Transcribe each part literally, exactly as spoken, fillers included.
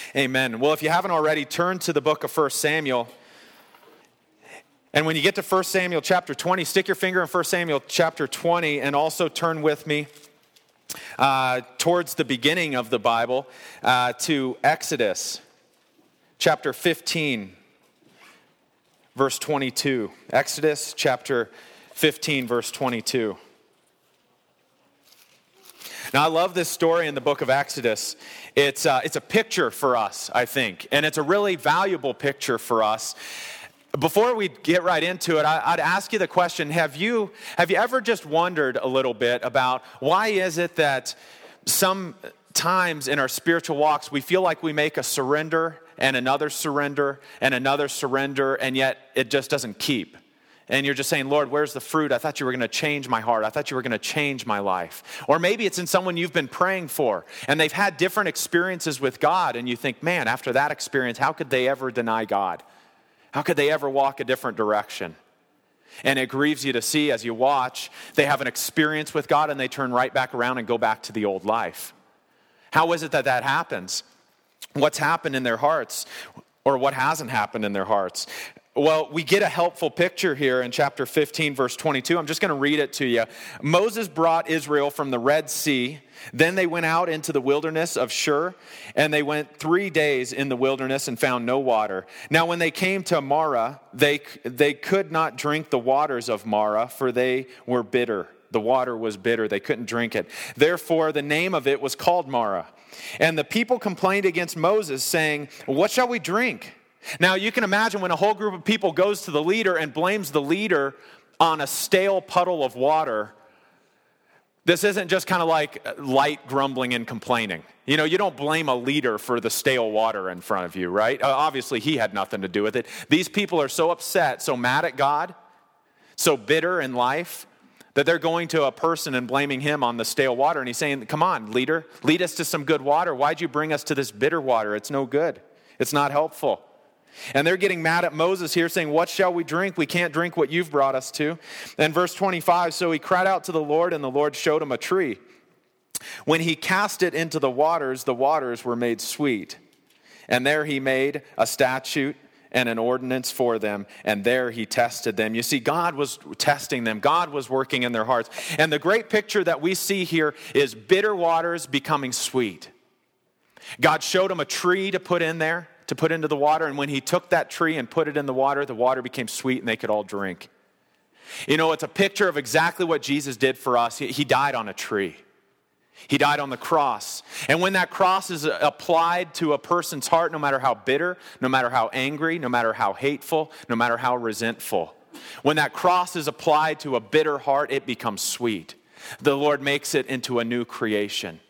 Amen. Well, if you haven't already, turn to the book of First Samuel. And when you get to First Samuel chapter twenty, stick your finger in First Samuel chapter twenty and also turn with me uh, towards the beginning of the Bible uh, to Exodus chapter fifteen, verse twenty-two. Exodus chapter fifteen, verse twenty-two. Now, I love this story in the book of Exodus. It's, uh, it's a picture for us, I think, and it's a really valuable picture for us. Before we get right into it, I, I'd ask you the question, have you, have you ever just wondered a little bit about why is it that sometimes in our spiritual walks we feel like we make a surrender and another surrender and another surrender, and yet it just doesn't keep? And you're just saying, Lord, where's the fruit? I thought you were going to change my heart. I thought you were going to change my life. Or maybe it's in someone you've been praying for, and they've had different experiences with God, and you think, man, after that experience, how could they ever deny God? How could they ever walk a different direction? And it grieves you to see as you watch, they have an experience with God, and they turn right back around and go back to the old life. How is it that that happens? What's happened in their hearts, or what hasn't happened in their hearts? Well, we get a helpful picture here in chapter fifteen, verse twenty-two. I'm just going to read it to you. Moses brought Israel from the Red Sea. Then they went out into the wilderness of Shur, and they went three days in the wilderness and found no water. Now, when they came to Marah, they, they could not drink the waters of Marah, for they were bitter. The water was bitter. They couldn't drink it. Therefore, the name of it was called Marah. And the people complained against Moses, saying, "What shall we drink?" Now, you can imagine when a whole group of people goes to the leader and blames the leader on a stale puddle of water, this isn't just kind of like light grumbling and complaining. You know, you don't blame a leader for the stale water in front of you, right? Uh, obviously, he had nothing to do with it. These people are so upset, so mad at God, so bitter in life, that they're going to a person and blaming him on the stale water. And he's saying, come on, leader, lead us to some good water. Why'd you bring us to this bitter water? It's no good. It's not helpful. And they're getting mad at Moses here, saying, what shall we drink? We can't drink what you've brought us to. And verse twenty-five, so he cried out to the Lord, and the Lord showed him a tree. When he cast it into the waters, the waters were made sweet. And there he made a statute and an ordinance for them, and there he tested them. You see, God was testing them. God was working in their hearts. And the great picture that we see here is bitter waters becoming sweet. God showed them a tree to put in there, to put into the water, and when he took that tree and put it in the water, the water became sweet and they could all drink. You know, it's a picture of exactly what Jesus did for us. He, he died on a tree. He died on the cross. And when that cross is applied to a person's heart, no matter how bitter, no matter how angry, no matter how hateful, no matter how resentful, when that cross is applied to a bitter heart, it becomes sweet. The Lord makes it into a new creation.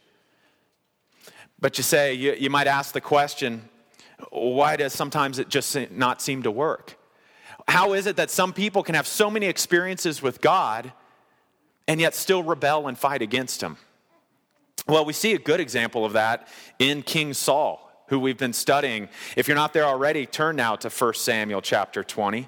But you say, you, you might ask the question, why does sometimes it just not seem to work? How is it that some people can have so many experiences with God and yet still rebel and fight against him? Well, we see a good example of that in King Saul, who we've been studying. If you're not there already, turn now to First Samuel chapter twenty.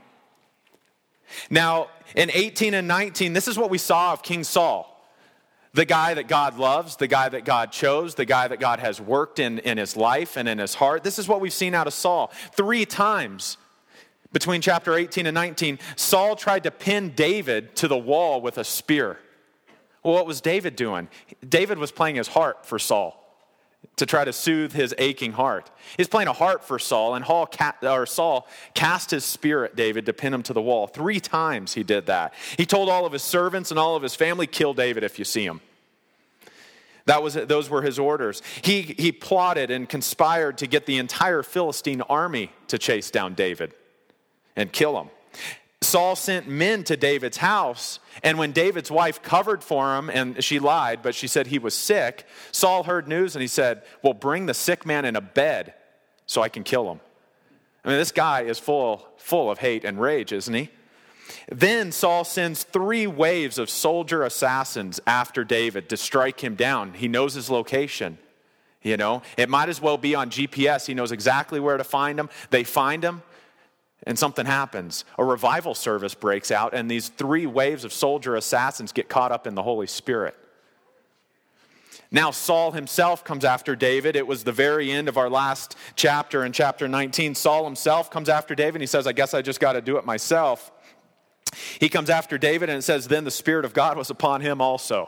Now, in eighteen and nineteen, this is what we saw of King Saul. The guy that God loves, the guy that God chose, the guy that God has worked in, in his life and in his heart. This is what we've seen out of Saul. Three times between chapter eighteen and nineteen, Saul tried to pin David to the wall with a spear. Well, what was David doing? David was playing his harp for Saul to try to soothe his aching heart. He's playing a harp for Saul, and Saul cast his spear at David to pin him to the wall. Three times he did that. He told all of his servants and all of his family, kill David if you see him. That was those were his orders. He, he plotted and conspired to get the entire Philistine army to chase down David and kill him. Saul sent men to David's house, and when David's wife covered for him, and she lied, but she said he was sick, Saul heard news and he said, well, bring the sick man in a bed so I can kill him. I mean, this guy is full, full of hate and rage, isn't he? Then Saul sends three waves of soldier assassins after David to strike him down. He knows his location. You know, it might as well be on G P S. He knows exactly where to find him. They find him. And something happens. A revival service breaks out, and these three waves of soldier assassins get caught up in the Holy Spirit. Now Saul himself comes after David. It was the very end of our last chapter in chapter nineteen. Saul himself comes after David. And he says, I guess I just got to do it myself. He comes after David and it says, then the Spirit of God was upon him also.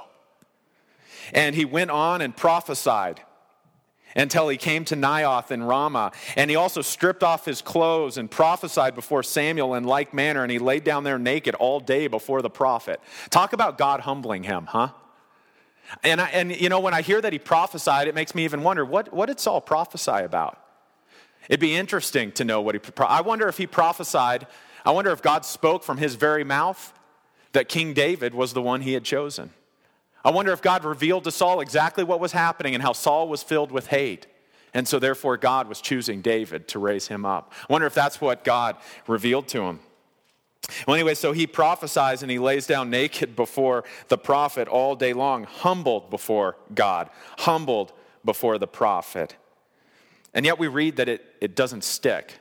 And he went on and prophesied until he came to Naioth in Ramah. And he also stripped off his clothes and prophesied before Samuel in like manner. And he laid down there naked all day before the prophet. Talk about God humbling him, huh? And, I, and you know, when I hear that he prophesied, it makes me even wonder, what, what did Saul prophesy about? It'd be interesting to know what he, I wonder if he prophesied, I wonder if God spoke from his very mouth that King David was the one he had chosen. I wonder if God revealed to Saul exactly what was happening and how Saul was filled with hate. And so therefore God was choosing David to raise him up. I wonder if that's what God revealed to him. Well, anyway, so he prophesies and he lays down naked before the prophet all day long, humbled before God, humbled before the prophet. And yet we read that it, it doesn't stick.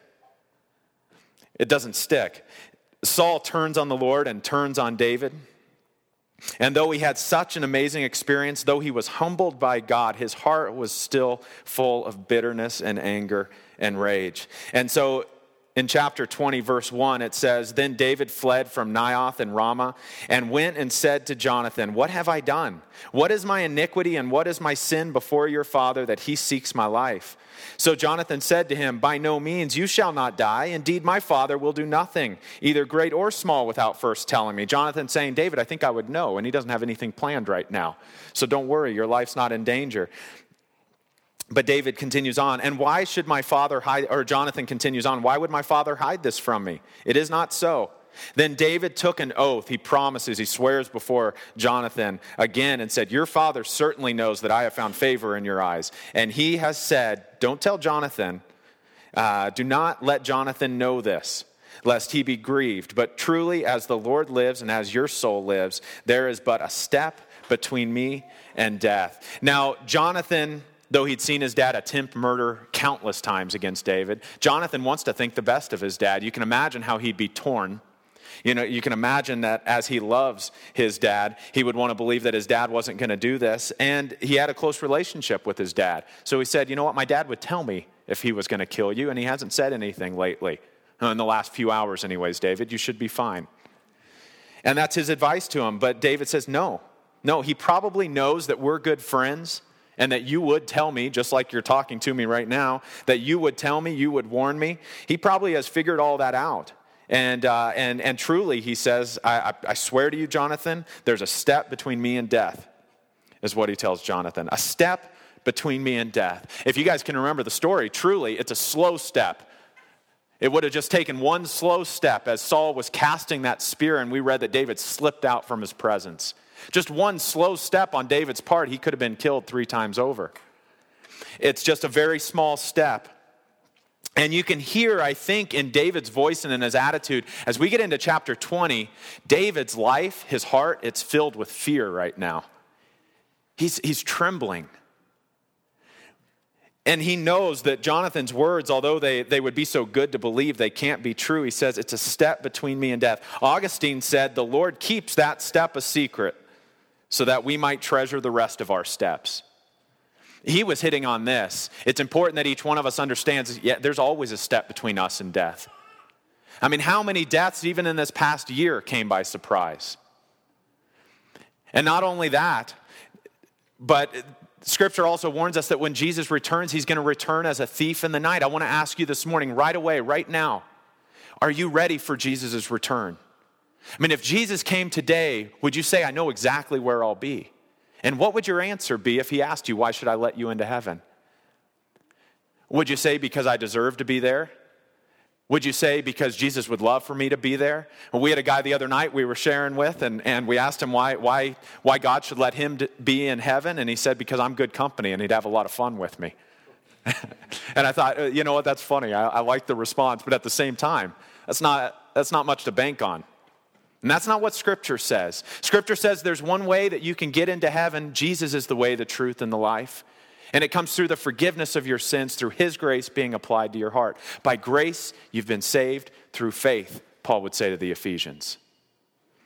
It doesn't stick. Saul turns on the Lord and turns on David. And though he had such an amazing experience, though he was humbled by God, his heart was still full of bitterness and anger and rage. And so in chapter twenty, verse one, it says, then David fled from Naioth and Ramah and went and said to Jonathan, what have I done? What is my iniquity and what is my sin before your father that he seeks my life? So Jonathan said to him, by no means, you shall not die. Indeed, my father will do nothing, either great or small, without first telling me. Jonathan saying, David, I think I would know, and he doesn't have anything planned right now. So don't worry, your life's not in danger. But David continues on, and why should my father hide, or Jonathan continues on, why would my father hide this from me? It is not so. Then David took an oath. He promises, he swears before Jonathan again and said, your father certainly knows that I have found favor in your eyes. And he has said, don't tell Jonathan, uh, do not let Jonathan know this, lest he be grieved. But truly, as the Lord lives and as your soul lives, there is but a step between me and death. Now, Jonathan, though he'd seen his dad attempt murder countless times against David, Jonathan wants to think the best of his dad. You can imagine how he'd be torn. You know, you can imagine that as he loves his dad, he would want to believe that his dad wasn't going to do this. And he had a close relationship with his dad. So he said, you know what, my dad would tell me if he was going to kill you, and he hasn't said anything lately. In the last few hours anyways, David, you should be fine. And that's his advice to him. But David says, no, no, he probably knows that we're good friends and that you would tell me, just like you're talking to me right now, that you would tell me, you would warn me. He probably has figured all that out. And uh, and and truly, he says, I, I, I swear to you, Jonathan, there's a step between me and death, is what he tells Jonathan. A step between me and death. If you guys can remember the story, truly, it's a slow step. It would have just taken one slow step as Saul was casting that spear, and we read that David slipped out from his presence. Just one slow step on David's part, he could have been killed three times over. It's just a very small step. And you can hear, I think, in David's voice and in his attitude, as we get into chapter twenty, David's life, his heart, it's filled with fear right now. He's, he's trembling. And he knows that Jonathan's words, although they, they would be so good to believe, they can't be true. He says, it's a step between me and death. Augustine said, the Lord keeps that step a secret so that we might treasure the rest of our steps. He was hitting on this. It's important that each one of us understands, yeah, there's always a step between us and death. I mean, how many deaths, even in this past year, came by surprise? And not only that, but Scripture also warns us that when Jesus returns, he's going to return as a thief in the night. I want to ask you this morning, right away, right now, are you ready for Jesus' return? I mean, if Jesus came today, would you say, I know exactly where I'll be? And what would your answer be if he asked you, why should I let you into heaven? Would you say, because I deserve to be there? Would you say, because Jesus would love for me to be there? Well, we had a guy the other night we were sharing with, and, and we asked him why, why, why God should let him be in heaven. And he said, because I'm good company and he'd have a lot of fun with me. And I thought, you know what, that's funny. I, I like the response, but at the same time, that's not, that's not much to bank on. And that's not what Scripture says. Scripture says there's one way that you can get into heaven. Jesus is the way, the truth, and the life. And it comes through the forgiveness of your sins, through his grace being applied to your heart. By grace, you've been saved through faith, Paul would say to the Ephesians.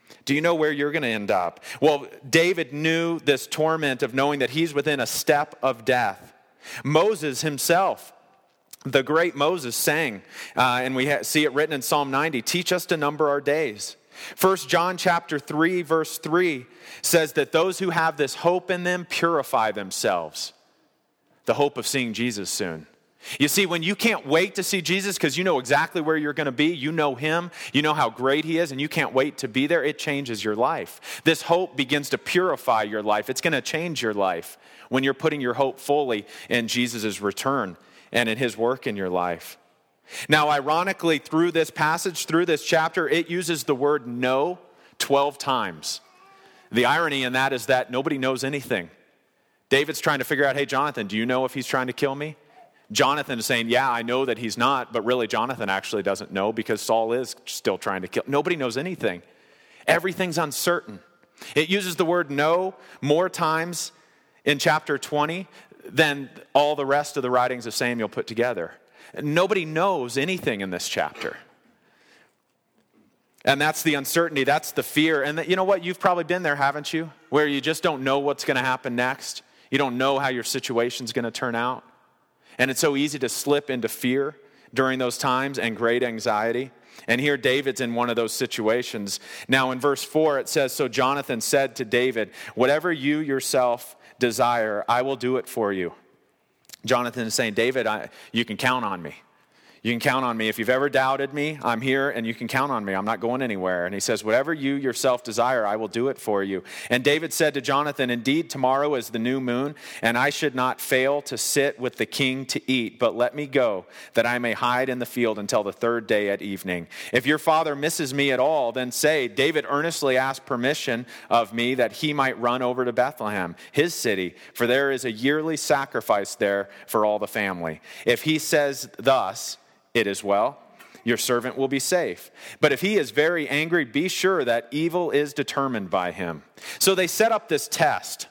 Do you know where you're going to end up? Well, David knew this torment of knowing that he's within a step of death. Moses himself, the great Moses, sang, uh, and we ha- see it written in Psalm ninety, teach us to number our days. First John chapter three, verse three says that those who have this hope in them purify themselves. The hope of seeing Jesus soon. You see, when you can't wait to see Jesus because you know exactly where you're going to be, you know him, you know how great he is, and you can't wait to be there, it changes your life. This hope begins to purify your life. It's going to change your life when you're putting your hope fully in Jesus' return and in his work in your life. Now, ironically, through this passage, through this chapter, it uses the word know twelve times. The irony in that is that nobody knows anything. David's trying to figure out, hey, Jonathan, do you know if he's trying to kill me? Jonathan is saying, yeah, I know that he's not, but really Jonathan actually doesn't know because Saul is still trying to kill. Nobody knows anything. Everything's uncertain. It uses the word know more times in chapter twenty than all the rest of the writings of Samuel put together. Nobody knows anything in this chapter. And that's the uncertainty, that's the fear. And you know what? You've probably been there, haven't you? Where you just don't know what's going to happen next. You don't know how your situation's going to turn out. And it's so easy to slip into fear during those times and great anxiety. And here David's in one of those situations. Now in verse four it says, so Jonathan said to David, whatever you yourself desire, I will do it for you. Jonathan is saying, David, I, you can count on me. You can count on me. If you've ever doubted me, I'm here and you can count on me. I'm not going anywhere. And he says, whatever you yourself desire, I will do it for you. And David said to Jonathan, indeed, tomorrow is the new moon, and I should not fail to sit with the king to eat, but let me go, that I may hide in the field until the third day at evening. If your father misses me at all, then say, David earnestly asked permission of me that he might run over to Bethlehem, his city, for there is a yearly sacrifice there for all the family. If he says thus, it is well, your servant will be safe. But if he is very angry, be sure that evil is determined by him. So they set up this test.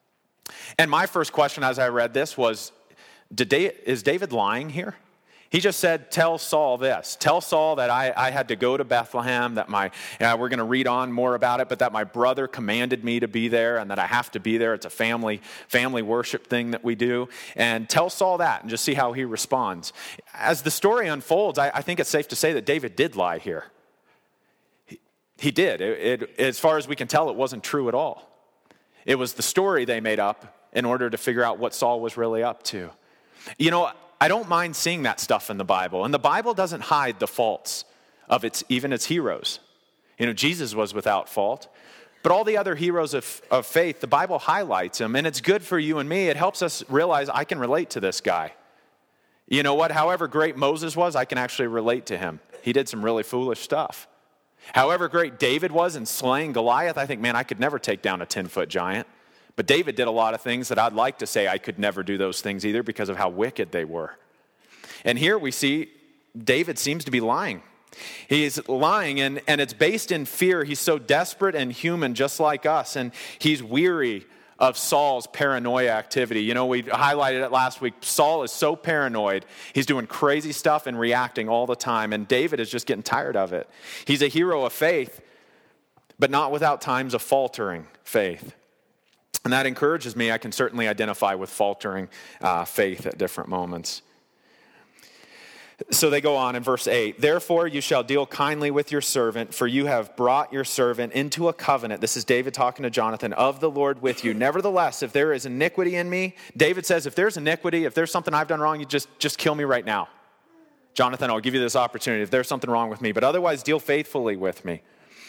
And my first question as I read this was, did they, is David lying here? He just said, tell Saul this. Tell Saul that I, I had to go to Bethlehem, that my, uh, we're going to read on more about it, but that my brother commanded me to be there and that I have to be there. It's a family, family worship thing that we do. And tell Saul that and just see how he responds. As the story unfolds, I, I think it's safe to say that David did lie here. He, he did. It, it, as far as we can tell, it wasn't true at all. It was the story they made up in order to figure out what Saul was really up to. You know, I don't mind seeing that stuff in the Bible. And the Bible doesn't hide the faults of its even its heroes. You know, Jesus was without fault. But all the other heroes of, of faith, the Bible highlights them. And it's good for you and me. It helps us realize I can relate to this guy. You know what? However great Moses was, I can actually relate to him. He did some really foolish stuff. However great David was in slaying Goliath, I think, man, I could never take down a ten-foot giant. But David did a lot of things that I'd like to say I could never do those things either because of how wicked they were. And here we see David seems to be lying. He's lying, and, and it's based in fear. He's so desperate and human, just like us, and he's weary of Saul's paranoia activity. You know, we highlighted it last week. Saul is so paranoid. He's doing crazy stuff and reacting all the time, and David is just getting tired of it. He's a hero of faith, but not without times of faltering faith. And that encourages me. I can certainly identify with faltering uh, faith at different moments. So they go on in verse eight. Therefore you shall deal kindly with your servant, for you have brought your servant into a covenant. This is David talking to Jonathan, of the Lord with you. Nevertheless, if there is iniquity in me, David says, if there's iniquity, if there's something I've done wrong, you just, just kill me right now. Jonathan, I'll give you this opportunity if there's something wrong with me, but otherwise deal faithfully with me.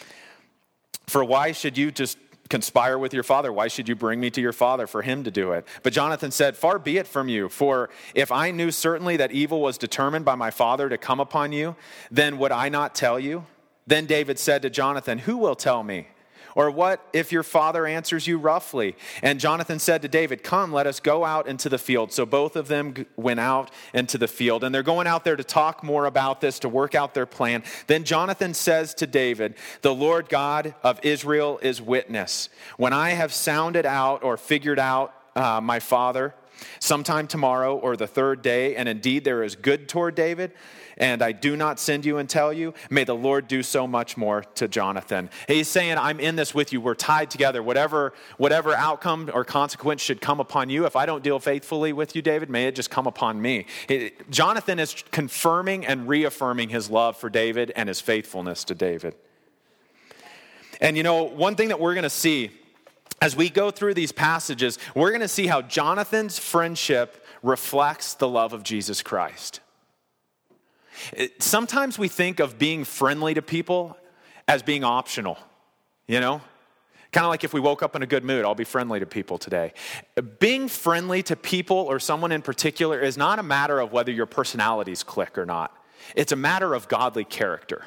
For why should you just conspire with your father? Why should you bring me to your father for him to do it? But Jonathan said, far be it from you, for if I knew certainly that evil was determined by my father to come upon you, then would I not tell you? Then David said to Jonathan, who will tell me? Or what if your father answers you roughly? And Jonathan said to David, come, let us go out into the field. So both of them went out into the field. And they're going out there to talk more about this, to work out their plan. Then Jonathan says to David, the Lord God of Israel is witness. When I have sounded out or figured out uh, my father, sometime tomorrow or the third day, and indeed there is good toward David, and I do not send you and tell you, may the Lord do so much more to Jonathan. He's saying, I'm in this with you. We're tied together. Whatever, whatever outcome or consequence should come upon you, if I don't deal faithfully with you, David, may it just come upon me. It, Jonathan is confirming and reaffirming his love for David and his faithfulness to David. And you know, one thing that we're going to see as we go through these passages, we're going to see how Jonathan's friendship reflects the love of Jesus Christ. It, sometimes we think of being friendly to people as being optional, you know? Kind of like if we woke up in a good mood, I'll be friendly to people today. Being friendly to people or someone in particular is not a matter of whether your personalities click or not. It's a matter of godly character.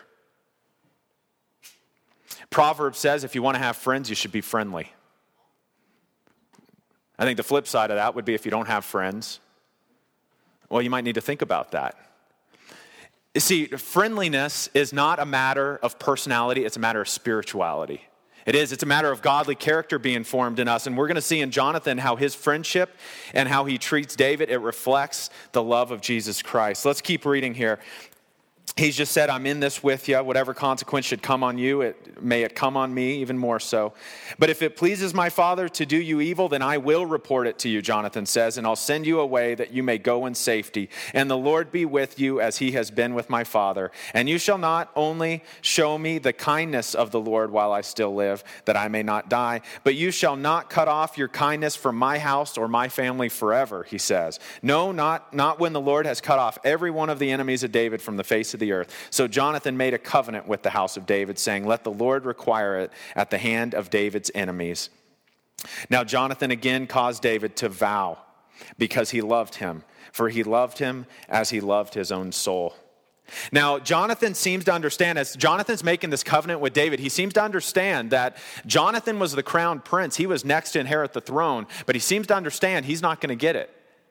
Proverbs says if you want to have friends, you should be friendly. I think the flip side of that would be if you don't have friends, well, you might need to think about that. You see, friendliness is not a matter of personality, it's a matter of spirituality. It is, it's a matter of godly character being formed in us. And we're going to see in Jonathan how his friendship and how he treats David, it reflects the love of Jesus Christ. Let's keep reading here. He's just said, I'm in this with you. Whatever consequence should come on you, it, may it come on me even more so. But if it pleases my father to do you evil, then I will report it to you, Jonathan says, and I'll send you away that you may go in safety. And the Lord be with you as he has been with my father. And you shall not only show me the kindness of the Lord while I still live, that I may not die, but you shall not cut off your kindness from my house or my family forever, he says. No, not, not when the Lord has cut off every one of the enemies of David from the face of the earth. So Jonathan made a covenant with the house of David, saying, let the Lord require it at the hand of David's enemies. Now Jonathan again caused David to vow because he loved him, for he loved him as he loved his own soul. Now, Jonathan seems to understand, as Jonathan's making this covenant with David, he seems to understand that Jonathan was the crown prince. He was next to inherit the throne, but he seems to understand he's not going to get it.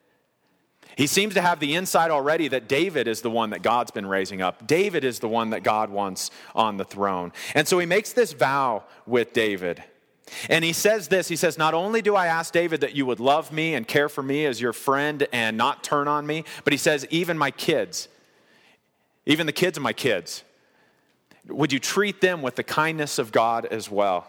He seems to have the insight already that David is the one that God's been raising up. David is the one that God wants on the throne. And so he makes this vow with David. And he says this, he says, not only do I ask David that you would love me and care for me as your friend and not turn on me, but he says, even my kids, even the kids of my kids, would you treat them with the kindness of God as well?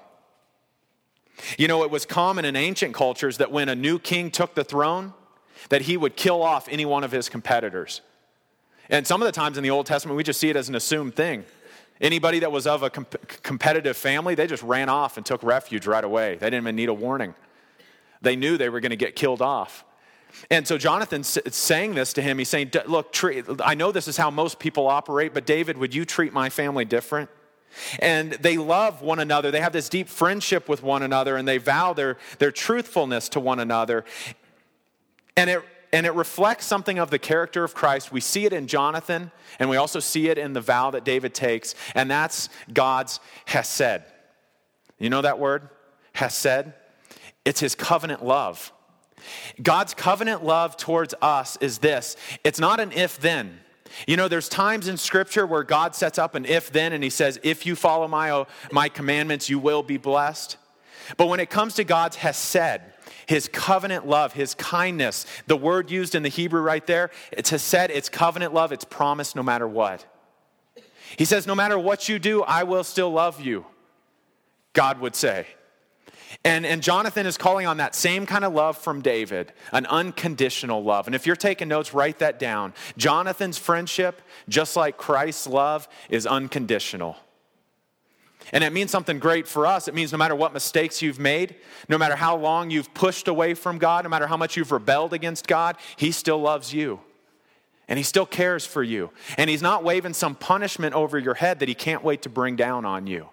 You know, it was common in ancient cultures that when a new king took the throne, that he would kill off any one of his competitors. And some of the times in the Old Testament, we just see it as an assumed thing. Anybody that was of a comp- competitive family, they just ran off and took refuge right away. They didn't even need a warning. They knew they were going to get killed off. And so Jonathan's saying this to him. He's saying, look, treat, I know this is how most people operate, but David, would you treat my family different? And they love one another. They have this deep friendship with one another, and they vow their, their truthfulness to one another. And it and it reflects something of the character of Christ. We see it in Jonathan, and we also see it in the vow that David takes, and that's God's hesed. You know that word? Hesed? It's his covenant love. God's covenant love towards us is this. It's not an if-then. You know, there's times in Scripture where God sets up an if-then, and he says, if you follow my, my commandments, you will be blessed. But when it comes to God's hesed, his covenant love, his kindness, the word used in the Hebrew right there, it's hesed, it's covenant love, it's promised no matter what. He says, no matter what you do, I will still love you, God would say. And, and Jonathan is calling on that same kind of love from David, an unconditional love. And if you're taking notes, write that down. Jonathan's friendship, just like Christ's love, is unconditional. And it means something great for us. It means no matter what mistakes you've made, no matter how long you've pushed away from God, no matter how much you've rebelled against God, he still loves you. And he still cares for you. And he's not waving some punishment over your head that he can't wait to bring down on you.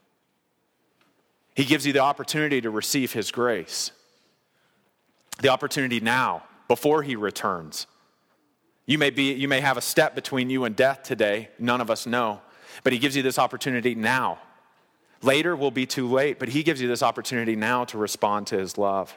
He gives you the opportunity to receive his grace. The opportunity now, before he returns. You may be, you may have a step between you and death today. None of us know. But he gives you this opportunity now. Later will be too late, but he gives you this opportunity now to respond to his love.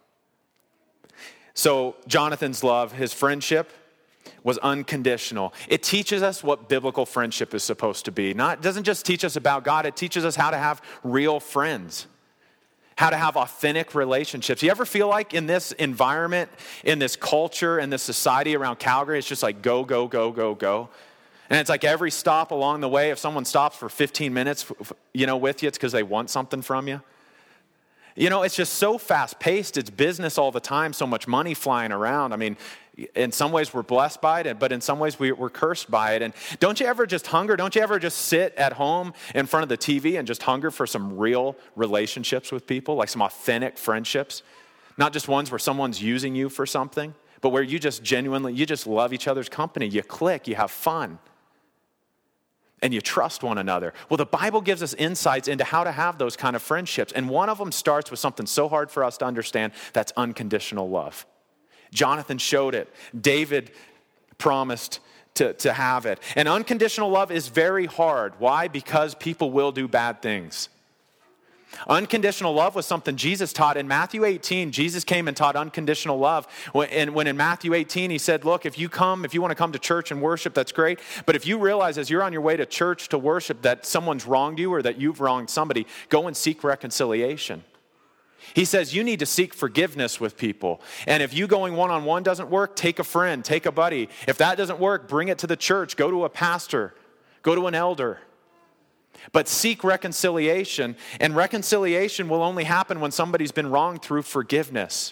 So Jonathan's love, his friendship, was unconditional. It teaches us what biblical friendship is supposed to be. Not, it doesn't just teach us about God, it teaches us how to have real friends. how to have authentic relationships. You ever feel like in this environment, in this culture, in this society around Calgary, it's just like go, go, go, go, go. And it's like every stop along the way, if someone stops for fifteen minutes, you know, with you, it's because they want something from you. You know, it's just so fast-paced. It's business all the time, so much money flying around. I mean, in some ways we're blessed by it, but in some ways we, we're cursed by it. And don't you ever just hunger? Don't you ever just sit at home in front of the T V and just hunger for some real relationships with people, like some authentic friendships? Not just ones where someone's using you for something, but where you just genuinely, you just love each other's company. You click, you have fun, and you trust one another. Well, the Bible gives us insights into how to have those kind of friendships. And one of them starts with something so hard for us to understand, that's unconditional love. Jonathan showed it. David promised to, to have it. And unconditional love is very hard. Why? Because people will do bad things. Unconditional love was something Jesus taught. In Matthew eighteen, Jesus came and taught unconditional love. And when in Matthew eighteen, he said, look, if you come, if you want to come to church and worship, that's great. But if you realize as you're on your way to church to worship that someone's wronged you or that you've wronged somebody, go and seek reconciliation. He says you need to seek forgiveness with people. And if you going one-on-one doesn't work, take a friend, take a buddy. If that doesn't work, bring it to the church. Go to a pastor. Go to an elder. But seek reconciliation. And reconciliation will only happen when somebody's been wronged through forgiveness.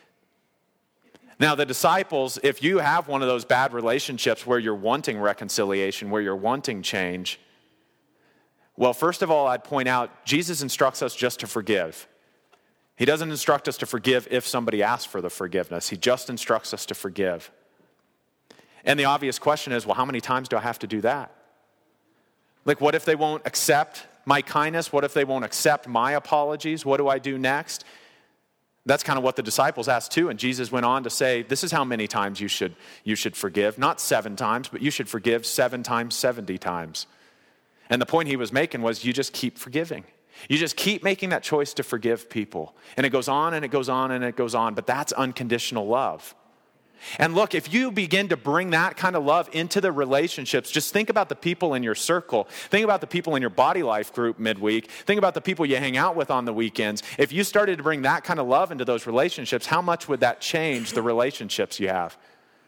Now, the disciples, if you have one of those bad relationships where you're wanting reconciliation, where you're wanting change, well, first of all, I'd point out, Jesus instructs us just to forgive. He doesn't instruct us to forgive if somebody asks for the forgiveness. He just instructs us to forgive. And the obvious question is, well, how many times do I have to do that? Like, what if they won't accept my kindness? What if they won't accept my apologies? What do I do next? That's kind of what the disciples asked too. And Jesus went on to say, this is how many times you should, you should forgive. Not seven times, but you should forgive seven times, seventy times. And the point he was making was you just keep forgiving. You just keep making that choice to forgive people. And it goes on and it goes on and it goes on. But that's unconditional love. And look, if you begin to bring that kind of love into the relationships, just think about the people in your circle. Think about the people in your body life group midweek. Think about the people you hang out with on the weekends. If you started to bring that kind of love into those relationships, how much would that change the relationships you have?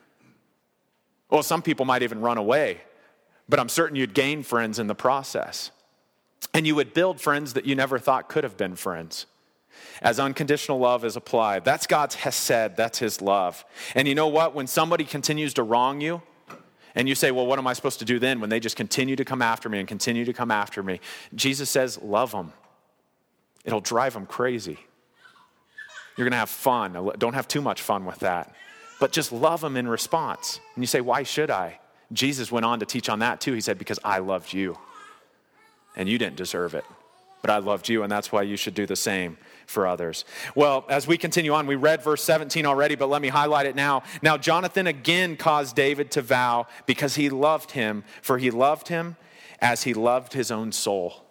Well, some people might even run away, but I'm certain you'd gain friends in the process. And you would build friends that you never thought could have been friends. As unconditional love is applied. That's God's hesed, that's his love. And you know what? When somebody continues to wrong you, and you say, well, what am I supposed to do then when they just continue to come after me and continue to come after me? Jesus says, love them. It'll drive them crazy. You're going to have fun. Don't have too much fun with that. But just love them in response. And you say, why should I? Jesus went on to teach on that too. He said, because I loved you. And you didn't deserve it. But I loved you, and that's why you should do the same for others. Well, as we continue on, we read verse seventeen already, but let me highlight it now. Now, Jonathan again caused David to vow because he loved him, for he loved him as he loved his own soul.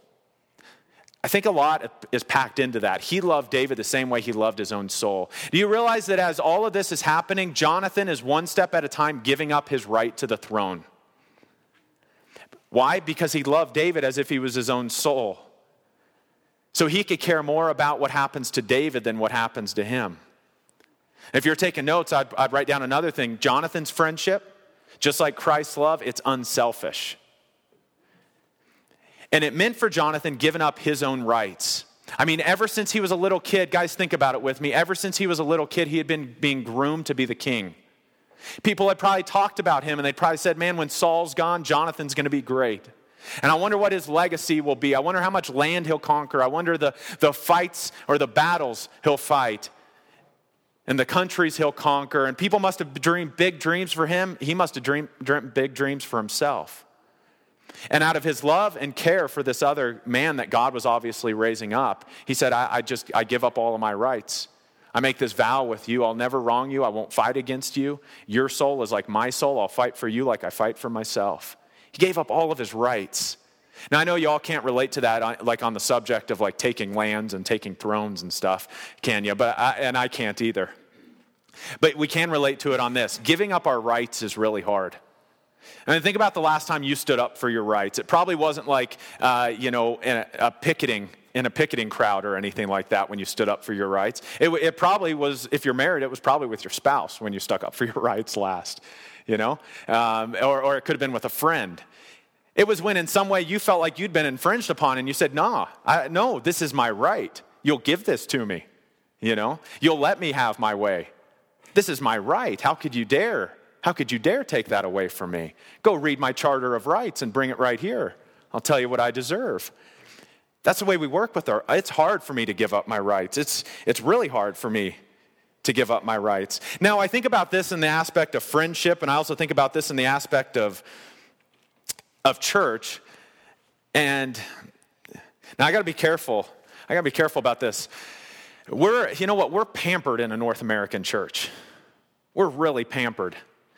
I think a lot is packed into that. He loved David the same way he loved his own soul. Do you realize that as all of this is happening, Jonathan is one step at a time giving up his right to the throne? Why? Because he loved David as if he was his own soul. So he could care more about what happens to David than what happens to him. If you're taking notes, I'd, I'd write down another thing. Jonathan's friendship, just like Christ's love, it's unselfish. And it meant for Jonathan giving up his own rights. I mean, ever since he was a little kid, guys, think about it with me. Ever since he was a little kid, he had been being groomed to be the king. People had probably talked about him, and they probably said, man, when Saul's gone, Jonathan's going to be great. And I wonder what his legacy will be. I wonder how much land he'll conquer. I wonder the, the fights or the battles he'll fight and the countries he'll conquer. And people must have dreamed big dreams for him. He must have dreamed, dreamt big dreams for himself. And out of his love and care for this other man that God was obviously raising up, he said, I, I just, I give up all of my rights. I make this vow with you. I'll never wrong you. I won't fight against you. Your soul is like my soul. I'll fight for you like I fight for myself. He gave up all of his rights. Now, I know you all can't relate to that, like on the subject of like taking lands and taking thrones and stuff, can you? But I, and I can't either. But we can relate to it on this. Giving up our rights is really hard. I mean, think about the last time you stood up for your rights. It probably wasn't like, uh, you know, a, a picketing in a picketing crowd or anything like that when you stood up for your rights. It, it probably was, if you're married, it was probably with your spouse when you stuck up for your rights last, you know, um, or, or it could have been with a friend. It was when in some way you felt like you'd been infringed upon and you said, nah, I, no, this is my right. You'll give this to me, you know, you'll let me have my way. This is my right. How could you dare? How could you dare take that away from me? Go read my Charter of Rights and bring it right here. I'll tell you what I deserve. That's the way we work with our, it's hard for me to give up my rights. It's, it's really hard for me to give up my rights. Now, I think about this in the aspect of friendship, and I also think about this in the aspect of, of church. And now I got to be careful. I got to be careful about this. We're, you know what, we're pampered in a North American church. We're really pampered.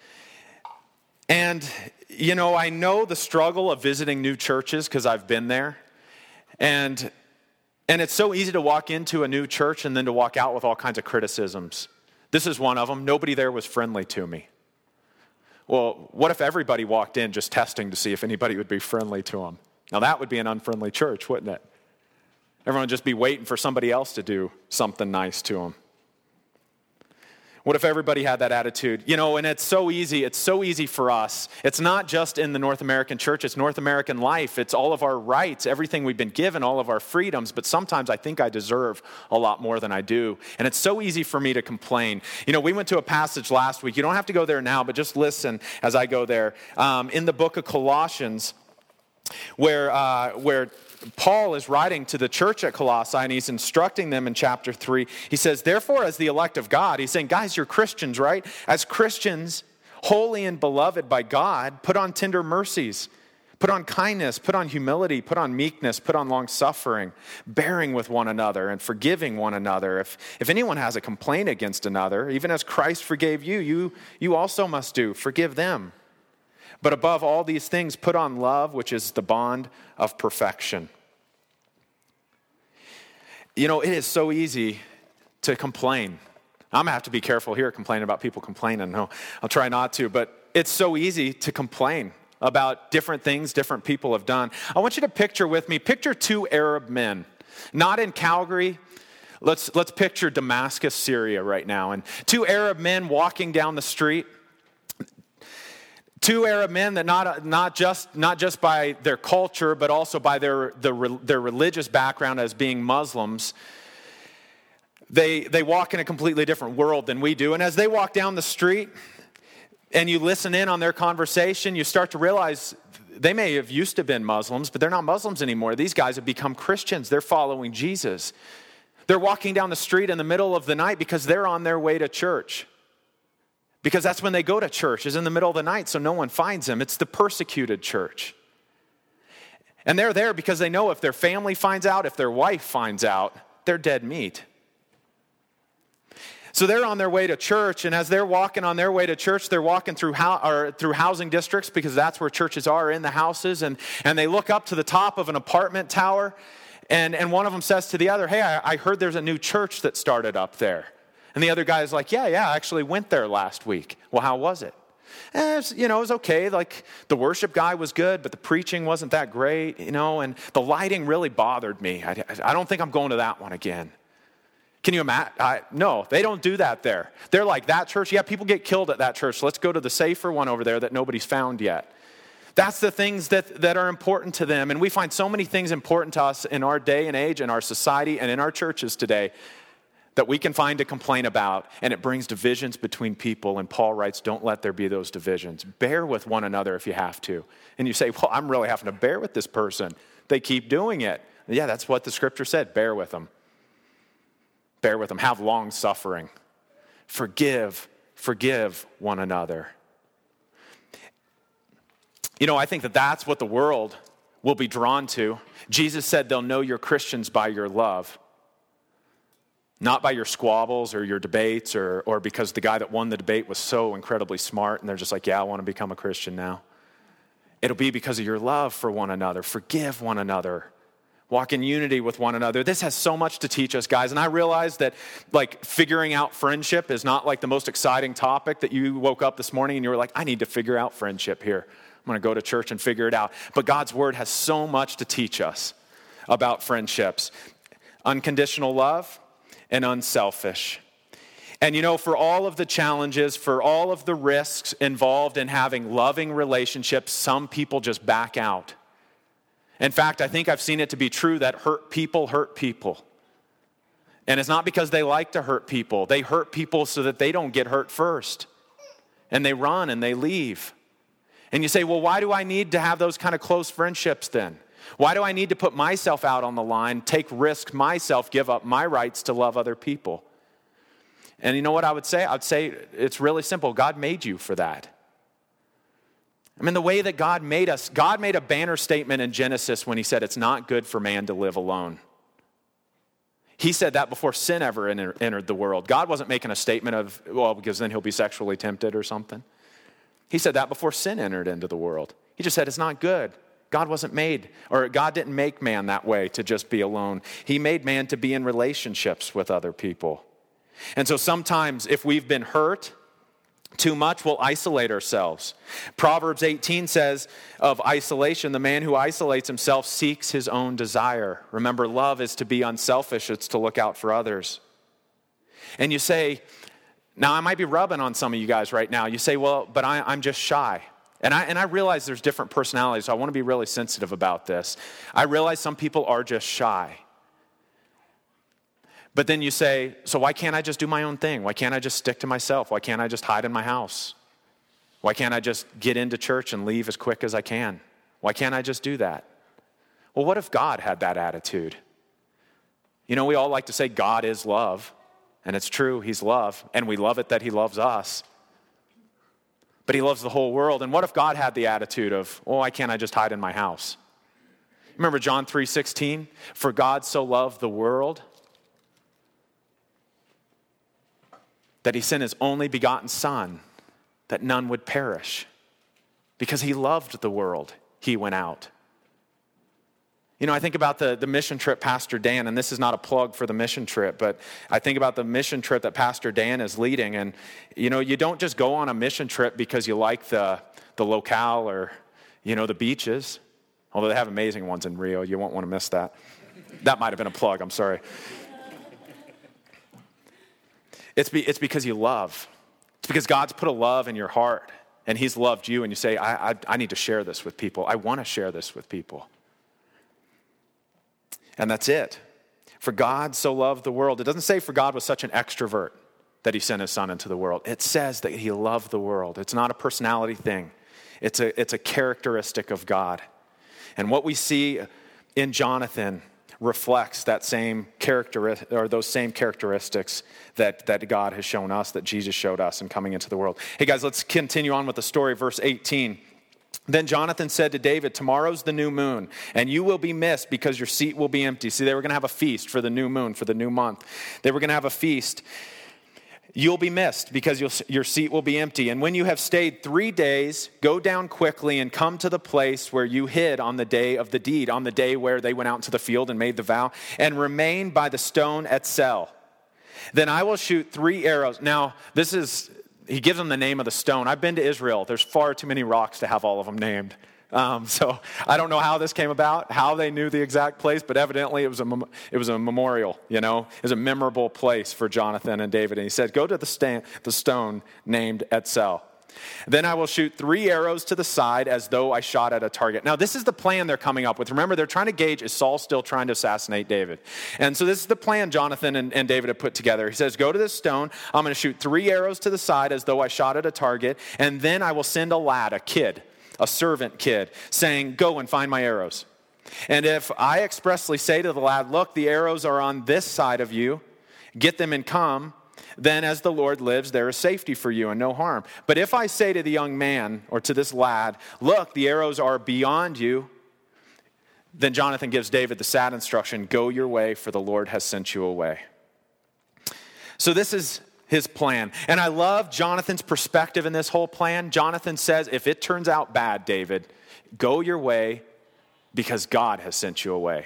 And, you know, I know the struggle of visiting new churches because I've been there. And and it's so easy to walk into a new church and then to walk out with all kinds of criticisms. This is one of them. Nobody there was friendly to me. Well, what if everybody walked in just testing to see if anybody would be friendly to them? Now that would be an unfriendly church, wouldn't it? Everyone would just be waiting for somebody else to do something nice to them. What if everybody had that attitude? You know, and it's so easy. It's so easy for us. It's not just in the North American church. It's North American life. It's all of our rights, everything we've been given, all of our freedoms. But sometimes I think I deserve a lot more than I do. And it's so easy for me to complain. You know, we went to a passage last week. You don't have to go there now, but just listen as I go there. Um, in the book of Colossians, where uh, where Paul is writing to the church at Colossae, and he's instructing them in chapter three. He says, therefore, as the elect of God, he's saying, guys, you're Christians, right? As Christians, holy and beloved by God, put on tender mercies, put on kindness, put on humility, put on meekness, put on long-suffering, bearing with one another and forgiving one another. If, if anyone has a complaint against another, even as Christ forgave you, you, you also must do. Forgive them. But above all these things, put on love, which is the bond of perfection. You know, it is so easy to complain. I'm going to have to be careful here complaining about people complaining. No, I'll try not to. But it's so easy to complain about different things different people have done. I want you to picture with me, picture two Arab men, not in Calgary. Let's, let's picture Damascus, Syria right now. And two Arab men walking down the street. Two Arab men that not not just not just by their culture, but also by their the, their religious background as being Muslims, they they walk in a completely different world than we do. And as they walk down the street, and you listen in on their conversation, you start to realize they may have used to been Muslims, but they're not Muslims anymore. These guys have become Christians. They're following Jesus. They're walking down the street in the middle of the night because they're on their way to church. Because that's when they go to church, is in the middle of the night, so no one finds them. It's the persecuted church. And they're there because they know if their family finds out, if their wife finds out, they're dead meat. So they're on their way to church, and as they're walking on their way to church, they're walking through ho- or through housing districts because that's where churches are, in the houses, and, and they look up to the top of an apartment tower, and, and one of them says to the other, hey, I, I heard there's a new church that started up there. And the other guy is like, yeah, yeah, I actually went there last week. Well, how was it? Eh, it was, you know, it was okay. Like, the worship guy was good, but the preaching wasn't that great, you know, and the lighting really bothered me. I, I don't think I'm going to that one again. Can you imagine? I, no, they don't do that there. They're like, that church, yeah, people get killed at that church. Let's go to the safer one over there that nobody's found yet. That's the things that, that are important to them. And we find so many things important to us in our day and age, in our society, and in our churches today that we can find to complain about, and it brings divisions between people. And Paul writes, don't let there be those divisions. Bear with one another if you have to. And you say, well, I'm really having to bear with this person. They keep doing it. Yeah, that's what the scripture said. Bear with them. Bear with them. Have long suffering. Forgive. Forgive one another. You know, I think that that's what the world will be drawn to. Jesus said they'll know you're Christians by your love. Not by your squabbles or your debates or, or because the guy that won the debate was so incredibly smart and they're just like, yeah, I want to become a Christian now. It'll be because of your love for one another. Forgive one another. Walk in unity with one another. This has so much to teach us, guys. And I realize that, like, figuring out friendship is not like the most exciting topic that you woke up this morning and you were like, I need to figure out friendship here. I'm going to go to church and figure it out. But God's word has so much to teach us about friendships: unconditional love and unselfish. And you know, for all of the challenges, for all of the risks involved in having loving relationships, some people just back out. In fact, I think I've seen it to be true that hurt people hurt people. And it's not because they like to hurt people. They hurt people so that they don't get hurt first. And they run and they leave. And you say, well, why do I need to have those kind of close friendships then? Why do I need to put myself out on the line, take risks myself, give up my rights to love other people? And you know what I would say? I would say it's really simple. God made you for that. I mean, the way that God made us, God made a banner statement in Genesis when he said it's not good for man to live alone. He said that before sin ever enter, entered the world. God wasn't making a statement of, well, because then he'll be sexually tempted or something. He said that before sin entered into the world. He just said it's not good. God wasn't made, or God didn't make man that way to just be alone. He made man to be in relationships with other people. And so sometimes if we've been hurt too much, we'll isolate ourselves. Proverbs eighteen says of isolation, the man who isolates himself seeks his own desire. Remember, love is to be unselfish. It's to look out for others. And you say, now I might be rubbing on some of you guys right now. You say, well, but I, I'm just shy. And I, and I realize there's different personalities, so I want to be really sensitive about this. I realize some people are just shy. But then you say, so why can't I just do my own thing? Why can't I just stick to myself? Why can't I just hide in my house? Why can't I just get into church and leave as quick as I can? Why can't I just do that? Well, what if God had that attitude? You know, we all like to say God is love, and it's true, he's love, and we love it that he loves us. But he loves the whole world. And what if God had the attitude of, oh, why can't I just hide in my house? Remember John three sixteen? For God so loved the world that he sent his only begotten Son, that none would perish. Because he loved the world, he went out. You know, I think about the, the mission trip Pastor Dan, and this is not a plug for the mission trip, but I think about the mission trip that Pastor Dan is leading. And, you know, you don't just go on a mission trip because you like the, the locale or, you know, the beaches. Although they have amazing ones in Rio. You won't want to miss that. That might have been a plug, I'm sorry. It's, be, it's because you love. It's because God's put a love in your heart, and he's loved you, and you say, I, I, I need to share this with people. I want to share this with people. And that's it. For God so loved the world. It doesn't say for God was such an extrovert that he sent his Son into the world. It says that he loved the world. It's not a personality thing. It's a, it's a characteristic of God. And what we see in Jonathan reflects that same character, or those same characteristics that, that God has shown us, that Jesus showed us in coming into the world. Hey guys, let's continue on with the story, verse eighteen. Then Jonathan said to David, tomorrow's the new moon, and you will be missed because your seat will be empty. See, they were going to have a feast for the new moon, for the new month. They were going to have a feast. You'll be missed because you'll, your seat will be empty. And when you have stayed three days, go down quickly and come to the place where you hid on the day of the deed, on the day where they went out into the field and made the vow, and remain by the stone at Sel. Then I will shoot three arrows. Now, this is, he gives them the name of the stone. I've been to Israel. There's far too many rocks to have all of them named. Um, so I don't know how this came about, how they knew the exact place, but evidently it was a it was a memorial, you know. It was a memorable place for Jonathan and David. And he said, go to the, stand, the stone named Etzel. Then I will shoot three arrows to the side as though I shot at a target. Now, this is the plan they're coming up with. Remember, they're trying to gauge, is Saul still trying to assassinate David? And so this is the plan Jonathan and, and David have put together. He says, go to this stone. I'm going to shoot three arrows to the side as though I shot at a target. And then I will send a lad, a kid, a servant kid, saying, go and find my arrows. And if I expressly say to the lad, look, the arrows are on this side of you, get them and come, then as the Lord lives, there is safety for you and no harm. But if I say to the young man or to this lad, look, the arrows are beyond you, then Jonathan gives David the sad instruction, go your way, for the Lord has sent you away. So this is his plan. And I love Jonathan's perspective in this whole plan. Jonathan says, if it turns out bad, David, go your way because God has sent you away.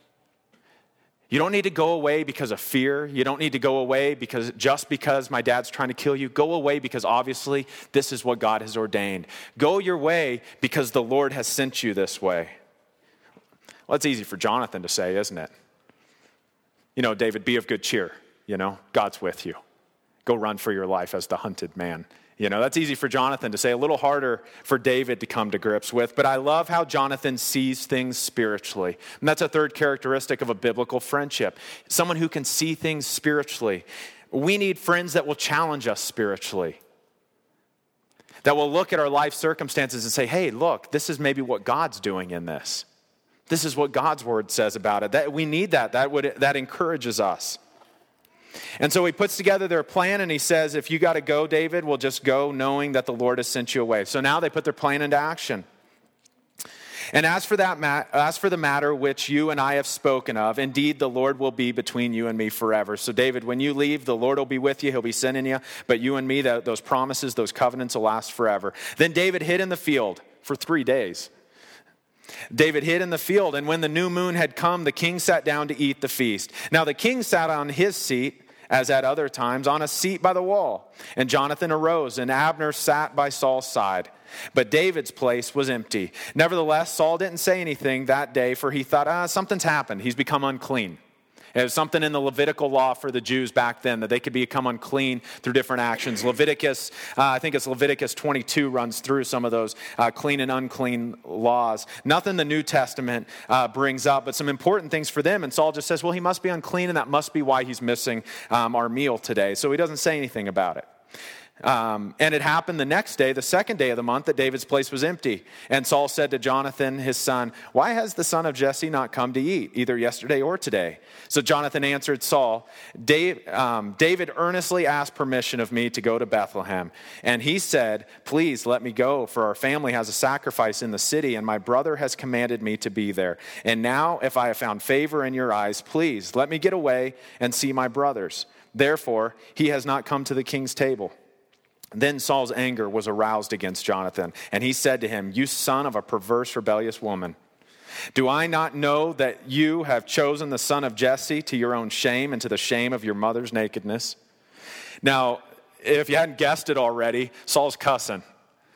You don't need to go away because of fear. You don't need to go away because just because my dad's trying to kill you. Go away because obviously this is what God has ordained. Go your way because the Lord has sent you this way. Well, it's easy for Jonathan to say, isn't it? You know, David, be of good cheer. You know, God's with you. Go run for your life as the hunted man. You know, that's easy for Jonathan to say, a little harder for David to come to grips with. But I love how Jonathan sees things spiritually. And that's a third characteristic of a biblical friendship. Someone who can see things spiritually. We need friends that will challenge us spiritually. That will look at our life circumstances and say, hey, look, this is maybe what God's doing in this. This is what God's word says about it. That we need that. That would that encourages us. And so he puts together their plan and he says, if you got to go, David, we'll just go knowing that the Lord has sent you away. So now they put their plan into action. And as for that, ma- as for the matter which you and I have spoken of, indeed the Lord will be between you and me forever. So David, when you leave, the Lord will be with you. He'll be sending you. But you and me, the, those promises, those covenants will last forever. Then David hid in the field for three days. David hid in the field, and when the new moon had come, the king sat down to eat the feast. Now the king sat on his seat, as at other times, on a seat by the wall. And Jonathan arose, and Abner sat by Saul's side. But David's place was empty. Nevertheless, Saul didn't say anything that day, for he thought, ah, something's happened. He's become unclean. It was something in the Levitical law for the Jews back then, that they could become unclean through different actions. Leviticus, uh, I think it's Leviticus twenty-two runs through some of those uh, clean and unclean laws. Nothing the New Testament uh, brings up, but some important things for them. And Saul just says, well, he must be unclean, and that must be why he's missing um, our meal today. So he doesn't say anything about it. Um, and it happened the next day, the second day of the month, that David's place was empty. And Saul said to Jonathan, his son, why has the son of Jesse not come to eat, either yesterday or today? So Jonathan answered Saul, Dave, um, David earnestly asked permission of me to go to Bethlehem. And he said, please let me go, for our family has a sacrifice in the city, and my brother has commanded me to be there. And now, if I have found favor in your eyes, please let me get away and see my brothers. Therefore, he has not come to the king's table. Then Saul's anger was aroused against Jonathan, and he said to him, you son of a perverse, rebellious woman, do I not know that you have chosen the son of Jesse to your own shame and to the shame of your mother's nakedness? Now, if you hadn't guessed it already, Saul's cussing.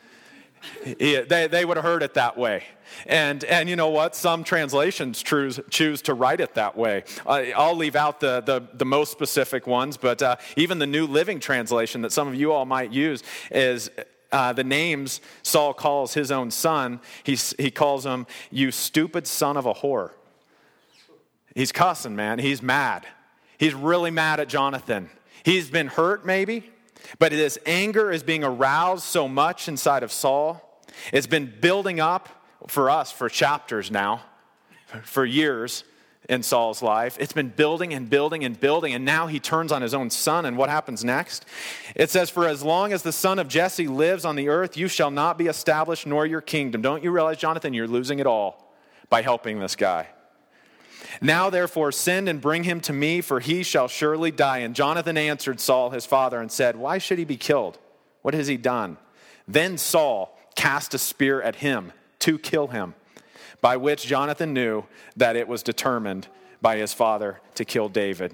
He, they, they would have heard it that way. And and you know what? Some translations choose, choose to write it that way. Uh, I'll leave out the, the, the most specific ones, but uh, even the New Living Translation that some of you all might use is uh, the names Saul calls his own son. He's, he calls him, you stupid son of a whore. He's cussing, man. He's mad. He's really mad at Jonathan. He's been hurt maybe. But this anger is being aroused so much inside of Saul. It's been building up for us for chapters now, for years in Saul's life. It's been building and building and building, and now he turns on his own son, and what happens next? It says, for as long as the son of Jesse lives on the earth, you shall not be established nor your kingdom. Don't you realize, Jonathan, you're losing it all by helping this guy? Now, therefore, send and bring him to me, for he shall surely die. And Jonathan answered Saul, his father, and said, why should he be killed? What has he done? Then Saul cast a spear at him to kill him, by which Jonathan knew that it was determined by his father to kill David.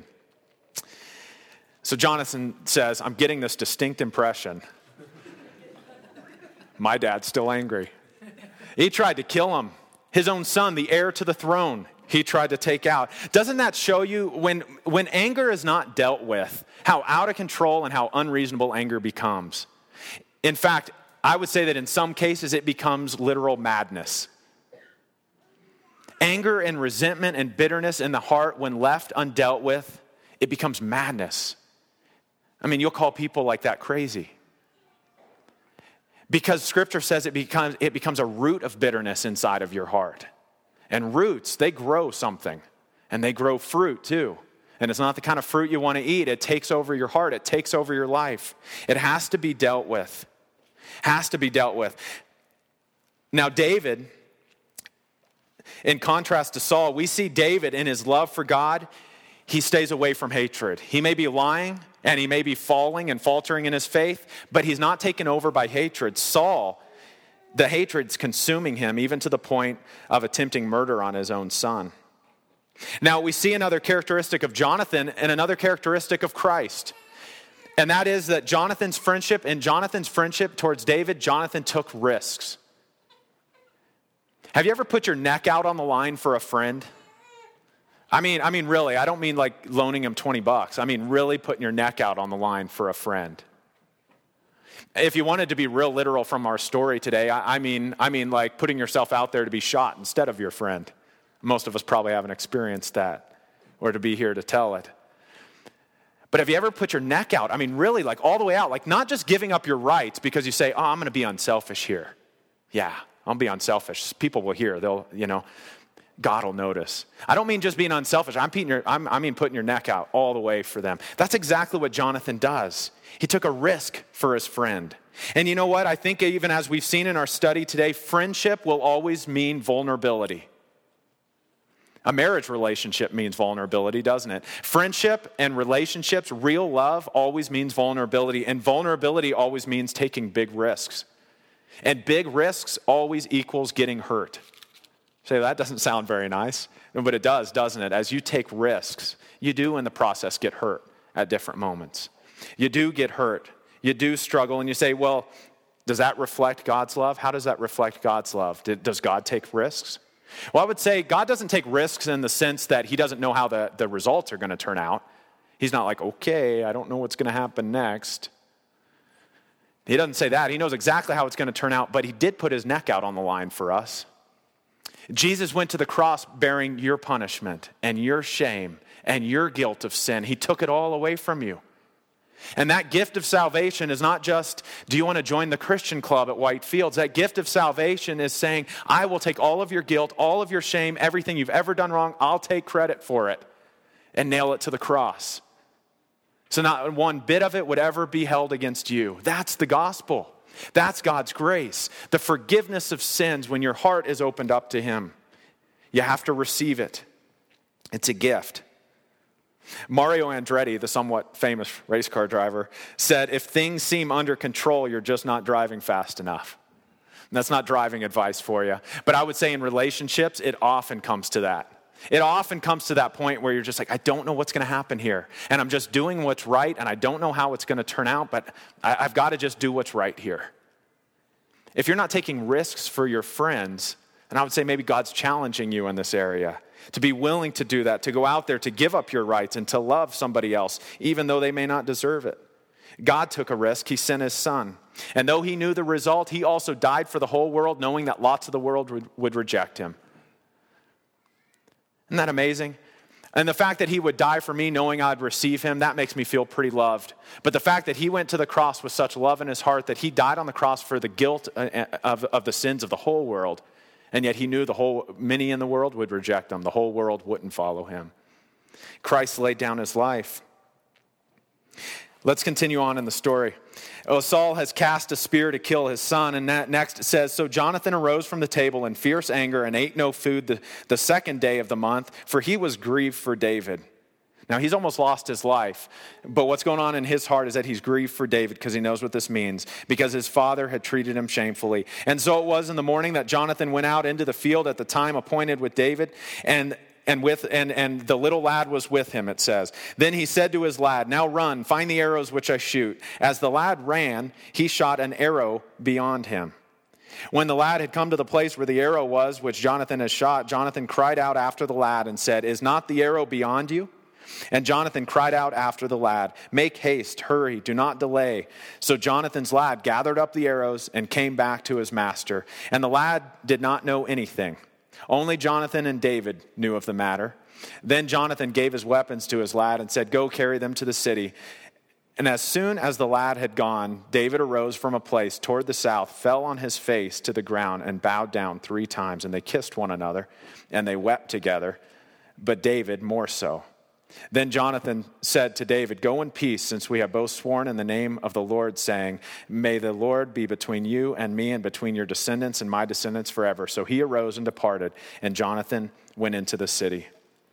So Jonathan says, I'm getting this distinct impression. My dad's still angry. He tried to kill him. His own son, the heir to the throne, he tried to take out. Doesn't that show you when, when anger is not dealt with, how out of control and how unreasonable anger becomes? In fact, I would say that in some cases it becomes literal madness. Anger and resentment and bitterness in the heart, when left undealt with, it becomes madness. I mean, you'll call people like that crazy. Because Scripture says it becomes, it becomes a root of bitterness inside of your heart. And roots, they grow something. And they grow fruit too. And it's not the kind of fruit you want to eat. It takes over your heart. It takes over your life. It has to be dealt with. Has to be dealt with. Now, David, in contrast to Saul, we see David in his love for God, he stays away from hatred. He may be lying and he may be falling and faltering in his faith, but he's not taken over by hatred. Saul, the hatred's consuming him, even to the point of attempting murder on his own son. Now, we see another characteristic of Jonathan and another characteristic of Christ. And that is that Jonathan's friendship, in Jonathan's friendship towards David, Jonathan took risks. Have you ever put your neck out on the line for a friend? I mean, I mean, really, I don't mean like loaning him twenty bucks. I mean, really putting your neck out on the line for a friend. If you wanted to be real literal from our story today, I, I mean, I mean like putting yourself out there to be shot instead of your friend. Most of us probably haven't experienced that or to be here to tell it. But have you ever put your neck out? I mean, really, like all the way out, like not just giving up your rights because you say, oh, I'm going to be unselfish here. Yeah, I'll be unselfish. People will hear. They'll, you know, God will notice. I don't mean just being unselfish. I'm, your, I'm, I mean putting your neck out all the way for them. That's exactly what Jonathan does. He took a risk for his friend. And you know what? I think even as we've seen in our study today, friendship will always mean vulnerability. A marriage relationship means vulnerability, doesn't it? Friendship and relationships, real love, always means vulnerability. And vulnerability always means taking big risks. And big risks always equals getting hurt. Say, that doesn't sound very nice. But it does, doesn't it? As you take risks, you do in the process get hurt at different moments. You do get hurt. You do struggle. And you say, well, does that reflect God's love? How does that reflect God's love? Does God take risks? Well, I would say God doesn't take risks in the sense that he doesn't know how the, the results are going to turn out. He's not like, okay, I don't know what's going to happen next. He doesn't say that. He knows exactly how it's going to turn out, but he did put his neck out on the line for us. Jesus went to the cross bearing your punishment and your shame and your guilt of sin. He took it all away from you. And that gift of salvation is not just, do you want to join the Christian club at White Fields? That gift of salvation is saying, I will take all of your guilt, all of your shame, everything you've ever done wrong, I'll take credit for it and nail it to the cross. So not one bit of it would ever be held against you. That's the gospel. That's God's grace. The forgiveness of sins when your heart is opened up to him. You have to receive it. It's a gift. Mario Andretti, the somewhat famous race car driver, said, if things seem under control, you're just not driving fast enough. And that's not driving advice for you. But I would say in relationships, it often comes to that. It often comes to that point where you're just like, I don't know what's going to happen here. And I'm just doing what's right, and I don't know how it's going to turn out, but I, I've got to just do what's right here. If you're not taking risks for your friends, and I would say maybe God's challenging you in this area, to be willing to do that, to go out there, to give up your rights, and to love somebody else, even though they may not deserve it. God took a risk. He sent his son. And though he knew the result, he also died for the whole world, knowing that lots of the world would, would reject him. Isn't that amazing? And the fact that he would die for me, knowing I'd receive him, that makes me feel pretty loved. But the fact that he went to the cross with such love in his heart, that he died on the cross for the guilt of, of the sins of the whole world, and yet he knew the whole, many in the world would reject him. The whole world wouldn't follow him. Christ laid down his life. Let's continue on in the story. Oh, Saul has cast a spear to kill his son. And that next it says, so Jonathan arose from the table in fierce anger and ate no food the, the second day of the month, for he was grieved for David. Now, he's almost lost his life, but what's going on in his heart is that he's grieved for David because he knows what this means, because his father had treated him shamefully. And so it was in the morning that Jonathan went out into the field at the time appointed with David, and and with and, and the little lad was with him, it says. Then he said to his lad, now run, find the arrows which I shoot. As the lad ran, he shot an arrow beyond him. When the lad had come to the place where the arrow was, which Jonathan had shot, Jonathan cried out after the lad and said, is not the arrow beyond you? And Jonathan cried out after the lad, make haste, hurry, do not delay. So Jonathan's lad gathered up the arrows and came back to his master. And the lad did not know anything. Only Jonathan and David knew of the matter. Then Jonathan gave his weapons to his lad and said, go carry them to the city. And as soon as the lad had gone, David arose from a place toward the south, fell on his face to the ground, and bowed down three times. And they kissed one another, and they wept together, but David more so. Then Jonathan said to David, go in peace, since we have both sworn in the name of the Lord, saying, may the Lord be between you and me, and between your descendants and my descendants forever. So he arose and departed, and Jonathan went into the city.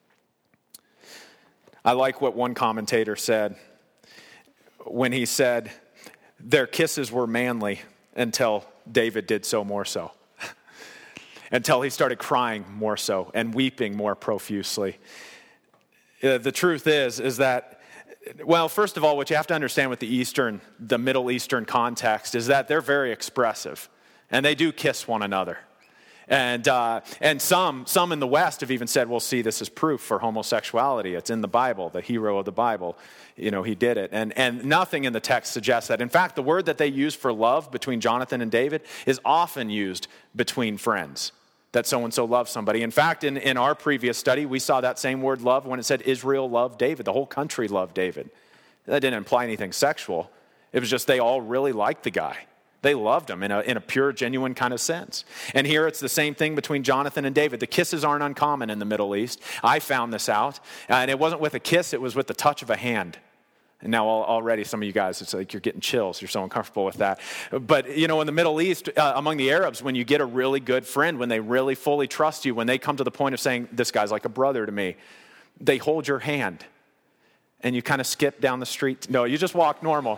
I like what one commentator said when he said, their kisses were manly until David did so more so. Until he started crying more so and weeping more profusely. Uh, the truth is, is that, well, first of all, what you have to understand with the Eastern, the Middle Eastern context is that they're very expressive, and they do kiss one another. And uh, and some some in the West have even said, well, see, this is proof for homosexuality. It's in the Bible. The hero of the Bible, you know, he did it. And, and nothing in the text suggests that. In fact, the word that they use for love between Jonathan and David is often used between friends, that so-and-so loves somebody. In fact, in, in our previous study, we saw that same word love when it said Israel loved David. The whole country loved David. That didn't imply anything sexual. It was just they all really liked the guy. They loved him in a, in a pure, genuine kind of sense. And here it's the same thing between Jonathan and David. The kisses aren't uncommon in the Middle East. I found this out. And it wasn't with a kiss, it was with the touch of a hand. And now already some of you guys, it's like you're getting chills. You're so uncomfortable with that. But, you know, in the Middle East, uh, among the Arabs, when you get a really good friend, when they really fully trust you, when they come to the point of saying, this guy's like a brother to me, they hold your hand. And you kind of skip down the street. No, you just walk normal.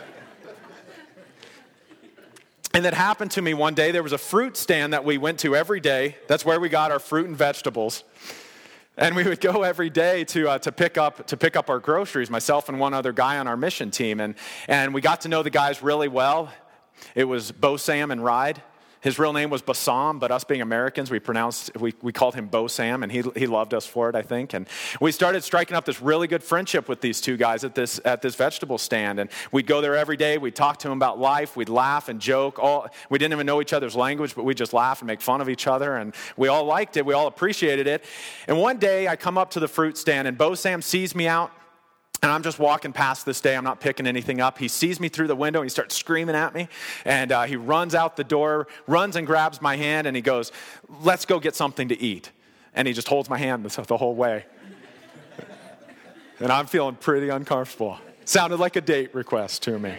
And that happened to me one day. There was a fruit stand that we went to every day. That's where we got our fruit and vegetables. And we would go every day to uh, to pick up to pick up our groceries, myself and one other guy on our mission team. And, and we got to know the guys really well. It was Bo, Sam, and Ride. His real name was Bassam, but us being Americans, we pronounced, we, we called him Bo Sam, and he he loved us for it, I think. And we started striking up this really good friendship with these two guys at this at this vegetable stand. And we'd go there every day. We'd talk to them about life. We'd laugh and joke. All we didn't even know each other's language, but we'd just laugh and make fun of each other. And we all liked it. We all appreciated it. And one day, I come up to the fruit stand, and Bo Sam sees me out. And I'm just walking past this day. I'm not picking anything up. He sees me through the window. And he starts screaming at me. And uh, he runs out the door, runs and grabs my hand. And he goes, let's go get something to eat. And he just holds my hand the whole way. And I'm feeling pretty uncomfortable. Sounded like a date request to me.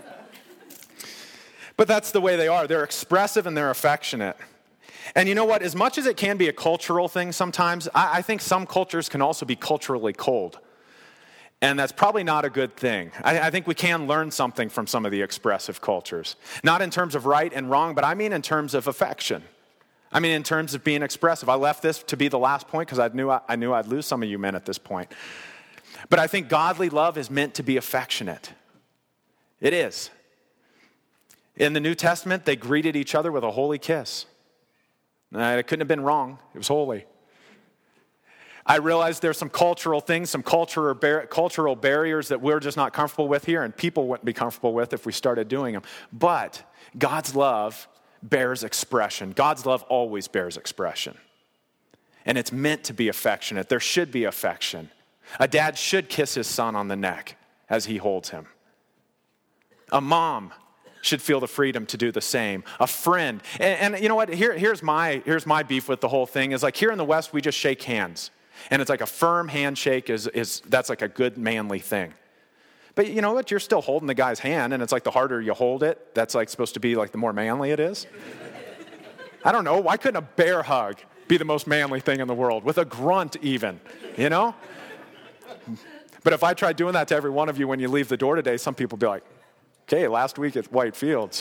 But that's the way they are. They're expressive and they're affectionate. And you know what? As much as it can be a cultural thing sometimes, I, I think some cultures can also be culturally cold. And that's probably not a good thing. I, I think we can learn something from some of the expressive cultures. Not in terms of right and wrong, but I mean in terms of affection. I mean in terms of being expressive. I left this to be the last point because I knew I, I knew I'd lose some of you men at this point. But I think godly love is meant to be affectionate. It is. In the New Testament, they greeted each other with a holy kiss. It couldn't have been wrong. It was holy. I realize there's some cultural things, some cultural bar- cultural barriers that we're just not comfortable with here, and people wouldn't be comfortable with if we started doing them. But God's love bears expression. God's love always bears expression. And it's meant to be affectionate. There should be affection. A dad should kiss his son on the neck as he holds him. A mom should feel the freedom to do the same. A friend. And, and you know what? Here, here's my, here's my beef with the whole thing. Is like here in the West, we just shake hands. And it's like a firm handshake is, is that's like a good manly thing. But you know what? You're still holding the guy's hand, and it's like the harder you hold it, that's like supposed to be like the more manly it is. I don't know. Why couldn't a bear hug be the most manly thing in the world? With a grunt even, you know? But if I tried doing that to every one of you when you leave the door today, some people would be like, okay, last week at White Fields.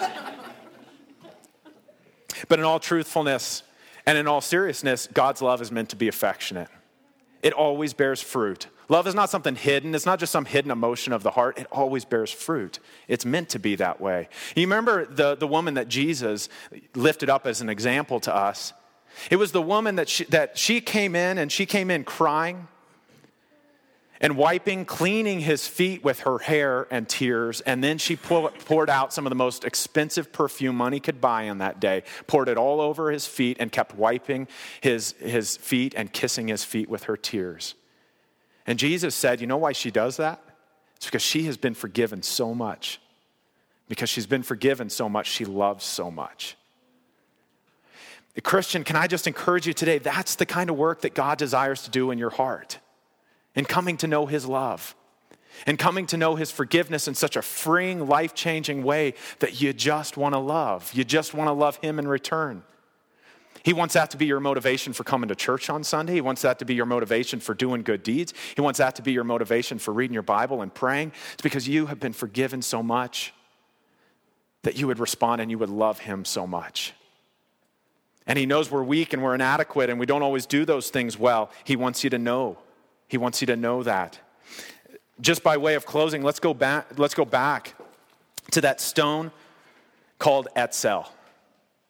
But in all truthfulness, and in all seriousness, God's love is meant to be affectionate. It always bears fruit. Love is not something hidden. It's not just some hidden emotion of the heart. It always bears fruit. It's meant to be that way. You remember the, the woman that Jesus lifted up as an example to us? It was the woman that she, that she came in, and she came in crying and wiping, cleaning his feet with her hair and tears. And then she poured out some of the most expensive perfume money could buy on that day, poured it all over his feet, and kept wiping his, his feet and kissing his feet with her tears. And Jesus said, you know why she does that? It's because she has been forgiven so much. Because she's been forgiven so much, she loves so much. Christian, can I just encourage you today? That's the kind of work that God desires to do in your heart. And coming to know his love. And coming to know his forgiveness in such a freeing, life-changing way that you just want to love. You just want to love him in return. He wants that to be your motivation for coming to church on Sunday. He wants that to be your motivation for doing good deeds. He wants that to be your motivation for reading your Bible and praying. It's because you have been forgiven so much that you would respond and you would love him so much. And he knows we're weak and we're inadequate and we don't always do those things well. He wants you to know. He wants you to know that. Just by way of closing, let's go back, let's go back to that stone called Etzel.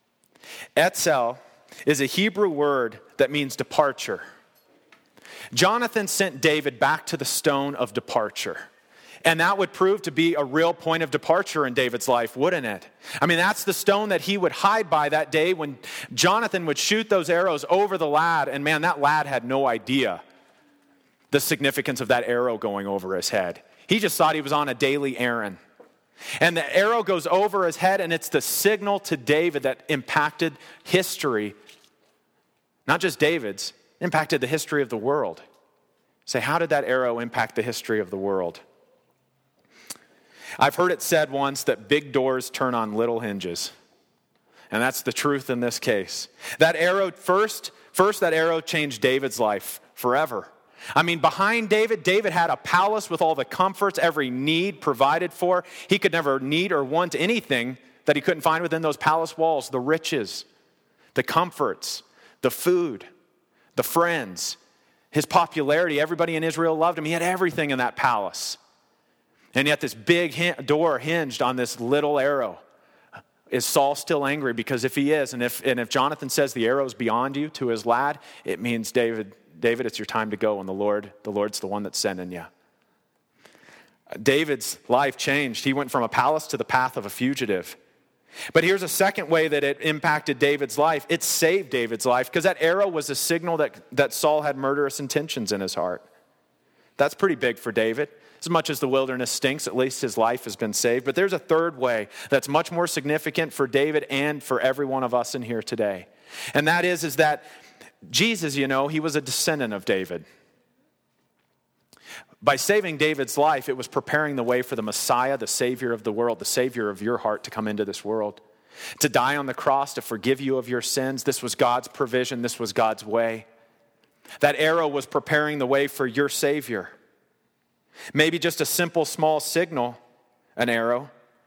Etzel is a Hebrew word that means departure. Jonathan sent David back to the stone of departure. And that would prove to be a real point of departure in David's life, wouldn't it? I mean, that's the stone that he would hide by that day when Jonathan would shoot those arrows over the lad. And man, that lad had no idea the significance of that arrow going over his head. He just thought he was on a daily errand. And the arrow goes over his head, and it's the signal to David that impacted history. Not just David's, impacted the history of the world. Say, how did that arrow impact the history of the world? I've heard it said once that big doors turn on little hinges. And that's the truth in this case. That arrow first, first that arrow changed David's life forever. I mean, behind David, David had a palace with all the comforts, every need provided for. He could never need or want anything that he couldn't find within those palace walls. The riches, the comforts, the food, the friends, his popularity. Everybody in Israel loved him. He had everything in that palace. And yet this big door hinged on this little arrow. Is Saul still angry? Because if he is, and if and if Jonathan says the arrow is beyond you to his lad, it means, David, David, it's your time to go, and the Lord, the Lord's the one that's sending you. David's life changed. He went from a palace to the path of a fugitive. But here's a second way that it impacted David's life. It saved David's life, because that arrow was a signal that, that Saul had murderous intentions in his heart. That's pretty big for David. As much as the wilderness stinks, at least his life has been saved. But there's a third way that's much more significant for David and for every one of us in here today. And that is, is that Jesus, you know, he was a descendant of David. By saving David's life, it was preparing the way for the Messiah, the Savior of the world, the Savior of your heart, to come into this world. To die on the cross, to forgive you of your sins. This was God's provision. This was God's way. That arrow was preparing the way for your Savior. Maybe just a simple small signal, an arrow.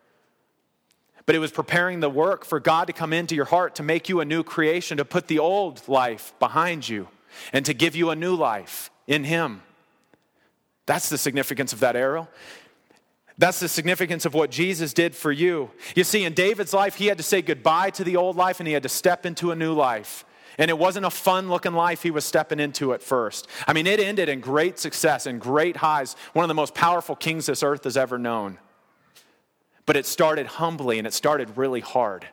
But it was preparing the work for God to come into your heart, to make you a new creation, to put the old life behind you, and to give you a new life in Him. That's the significance of that arrow. That's the significance of what Jesus did for you. You see, in David's life, he had to say goodbye to the old life, and he had to step into a new life. And it wasn't a fun-looking life he was stepping into at first. I mean, it ended in great success and great highs. One of the most powerful kings this earth has ever known. But it started humbly, and it started really hard.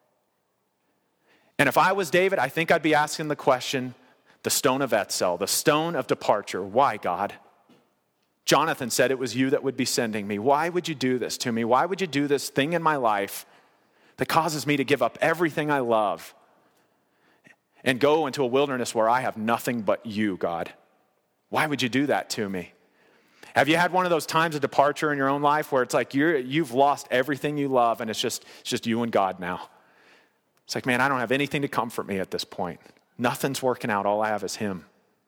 And if I was David, I think I'd be asking the question, the stone of Etzel, the stone of departure. Why, God? Jonathan said it was you that would be sending me. Why would you do this to me? Why would you do this thing in my life that causes me to give up everything I love and go into a wilderness where I have nothing but you, God? Why would you do that to me? Have you had one of those times of departure in your own life where it's like you're, you've lost everything you love and it's just, it's just you and God now? It's like, man, I don't have anything to comfort me at this point. Nothing's working out. All I have is Him.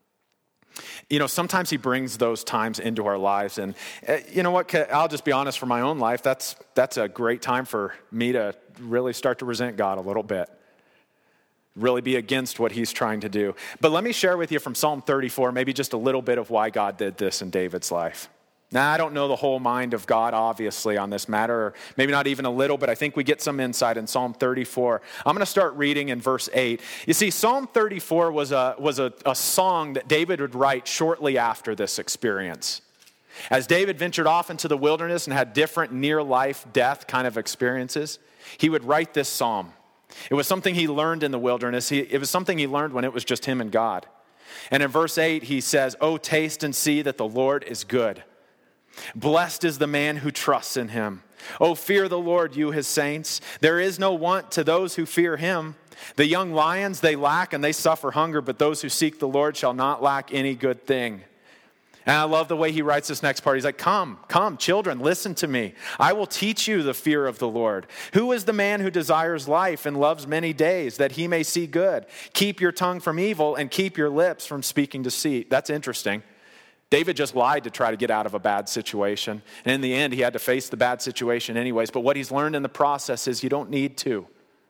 You know, sometimes He brings those times into our lives. And uh, you know what? I'll just be honest, for my own life, that's that's a great time for me to really start to resent God a little bit. Really be against what He's trying to do. But let me share with you from Psalm thirty-four, maybe just a little bit of why God did this in David's life. Now, I don't know the whole mind of God, obviously, on this matter, or maybe not even a little, but I think we get some insight in Psalm thirty-four. I'm going to start reading in verse eight. You see, Psalm thirty-four was a was a, a song that David would write shortly after this experience. As David ventured off into the wilderness and had different near-life death kind of experiences, he would write this psalm. It was something he learned in the wilderness. He, it was something he learned when it was just him and God. And in verse eight, he says, "Oh, taste and see that the Lord is good. Blessed is the man who trusts in Him. Oh, fear the Lord, you His saints. There is no want to those who fear Him. The young lions, they lack and they suffer hunger, but those who seek the Lord shall not lack any good thing." And I love the way he writes this next part. He's like, come, come, children, listen to me. I will teach you the fear of the Lord. Who is the man who desires life and loves many days, that he may see good? Keep your tongue from evil and keep your lips from speaking deceit. That's interesting. David just lied to try to get out of a bad situation. And in the end, he had to face the bad situation anyways. But what he's learned in the process is you don't need to.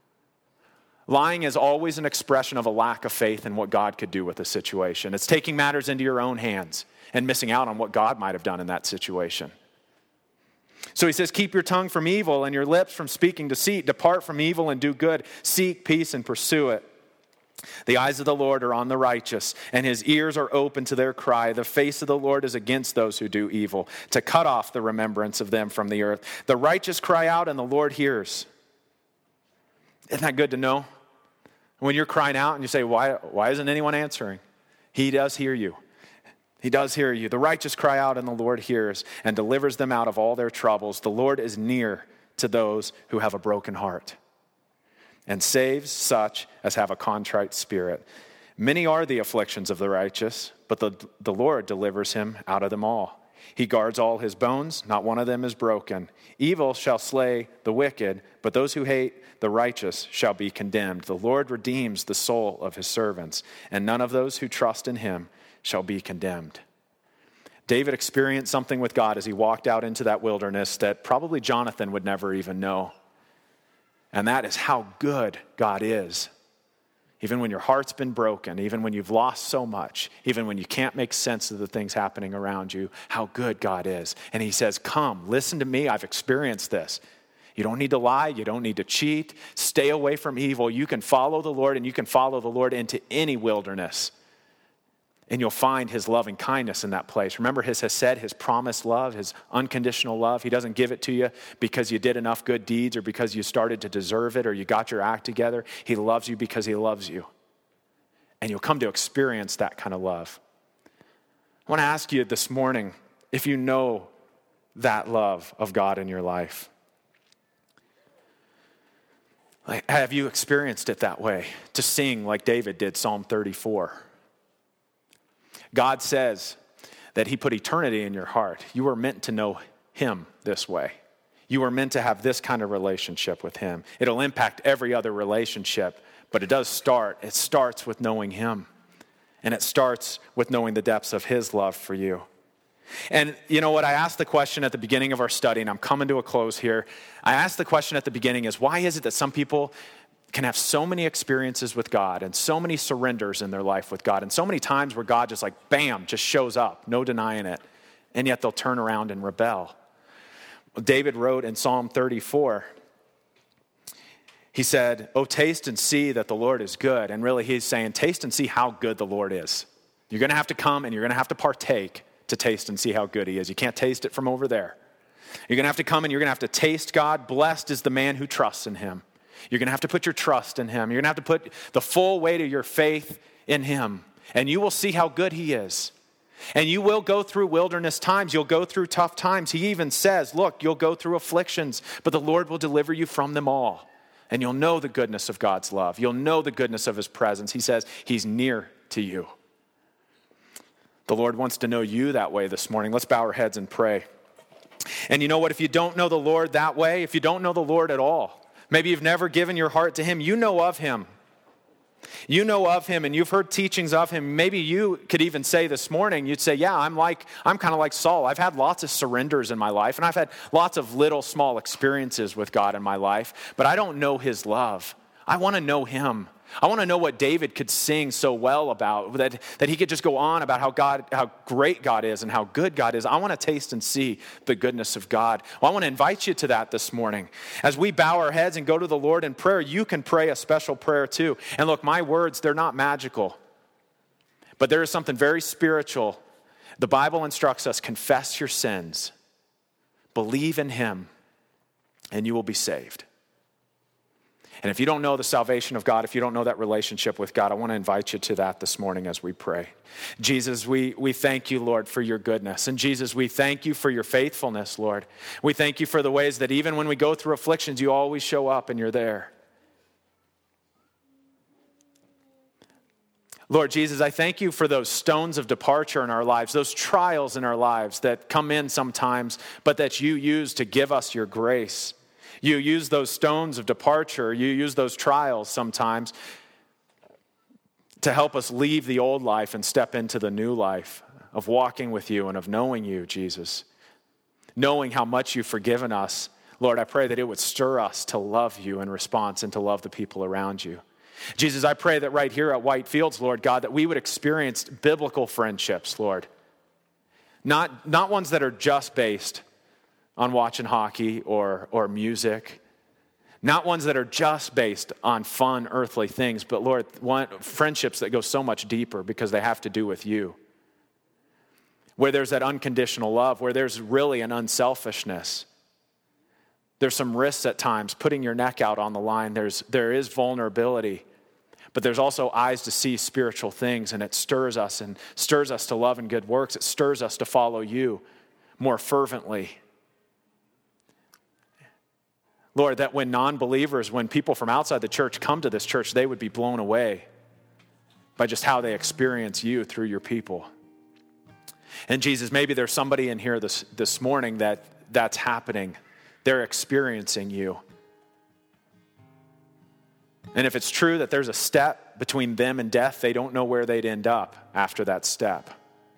Lying is always an expression of a lack of faith in what God could do with a situation. It's taking matters into your own hands and missing out on what God might have done in that situation. So he says, keep your tongue from evil and your lips from speaking deceit. Depart from evil and do good. Seek peace and pursue it. The eyes of the Lord are on the righteous, and his ears are open to their cry. The face of the Lord is against those who do evil, to cut off the remembrance of them from the earth. The righteous cry out, and the Lord hears. Isn't that good to know? When you're crying out and you say, why, why isn't anyone answering? He does hear you. He does hear you. The righteous cry out, and the Lord hears and delivers them out of all their troubles. The Lord is near to those who have a broken heart, and saves such as have a contrite spirit. Many are the afflictions of the righteous, but the, the Lord delivers him out of them all. He guards all his bones, not one of them is broken. Evil shall slay the wicked, but those who hate the righteous shall be condemned. The Lord redeems the soul of his servants, and none of those who trust in him shall be condemned. David experienced something with God as he walked out into that wilderness that probably Jonathan would never even know. And that is how good God is. Even when your heart's been broken, even when you've lost so much, even when you can't make sense of the things happening around you, how good God is. And he says, come, listen to me. I've experienced this. You don't need to lie. You don't need to cheat. Stay away from evil. You can follow the Lord, and you can follow the Lord into any wilderness. And you'll find his loving kindness in that place. Remember his hesed, his promised love, his unconditional love. He doesn't give it to you because you did enough good deeds or because you started to deserve it or you got your act together. He loves you because he loves you. And you'll come to experience that kind of love. I want to ask you this morning if you know that love of God in your life. Like, have you experienced it that way? To sing like David did, Psalm thirty-four. God says that he put eternity in your heart. You were meant to know him this way. You were meant to have this kind of relationship with him. It'll impact every other relationship, but it does start. It starts with knowing him. And it starts with knowing the depths of his love for you. And you know what? I asked the question at the beginning of our study, and I'm coming to a close here. I asked the question at the beginning is, why is it that some people can have so many experiences with God and so many surrenders in their life with God and so many times where God just like, bam, just shows up, no denying it, and yet they'll turn around and rebel. David wrote in Psalm thirty-four, he said, oh, taste and see that the Lord is good. And really he's saying, taste and see how good the Lord is. You're going to have to come and you're going to have to partake to taste and see how good he is. You can't taste it from over there. You're going to have to come and you're going to have to taste God. Blessed is the man who trusts in him. You're going to have to put your trust in him. You're going to have to put the full weight of your faith in him. And you will see how good he is. And you will go through wilderness times. You'll go through tough times. He even says, look, you'll go through afflictions, but the Lord will deliver you from them all. And you'll know the goodness of God's love. You'll know the goodness of his presence. He says he's near to you. The Lord wants to know you that way this morning. Let's bow our heads and pray. And you know what? If you don't know the Lord that way, if you don't know the Lord at all, maybe you've never given your heart to him, you know of him. You know of him and you've heard teachings of him. Maybe you could even say this morning, you'd say, yeah, I'm like, I'm kind of like Saul. I've had lots of surrenders in my life and I've had lots of little small experiences with God in my life, but I don't know his love. I want to know him. I want to know what David could sing so well about, that, that he could just go on about how God, how great God is and how good God is. I want to taste and see the goodness of God. Well, I want to invite you to that this morning. As we bow our heads and go to the Lord in prayer, you can pray a special prayer too. And look, my words, they're not magical, but there is something very spiritual. The Bible instructs us, confess your sins, believe in him, and you will be saved. And if you don't know the salvation of God, if you don't know that relationship with God, I want to invite you to that this morning as we pray. Jesus, we, we thank you, Lord, for your goodness. And Jesus, we thank you for your faithfulness, Lord. We thank you for the ways that even when we go through afflictions, you always show up and you're there. Lord Jesus, I thank you for those stones of departure in our lives, those trials in our lives that come in sometimes, but that you use to give us your grace. You use those stones of departure, you use those trials sometimes to help us leave the old life and step into the new life of walking with you and of knowing you, Jesus. Knowing how much you've forgiven us, Lord, I pray that it would stir us to love you in response and to love the people around you. Jesus, I pray that right here at White Fields, Lord God, that we would experience biblical friendships, Lord. Not, not ones that are just based on watching hockey or, or music. Not ones that are just based on fun earthly things, but Lord, one, friendships that go so much deeper because they have to do with you. Where there's that unconditional love, where there's really an unselfishness. There's some risks at times, putting your neck out on the line. There's, there is vulnerability, but there's also eyes to see spiritual things, and it stirs us and stirs us to love and good works. It stirs us to follow you more fervently. Lord, that when non-believers, when people from outside the church come to this church, they would be blown away by just how they experience you through your people. And Jesus, maybe there's somebody in here this, this morning that that's happening. They're experiencing you. And if it's true that there's a step between them and death, they don't know where they'd end up after that step.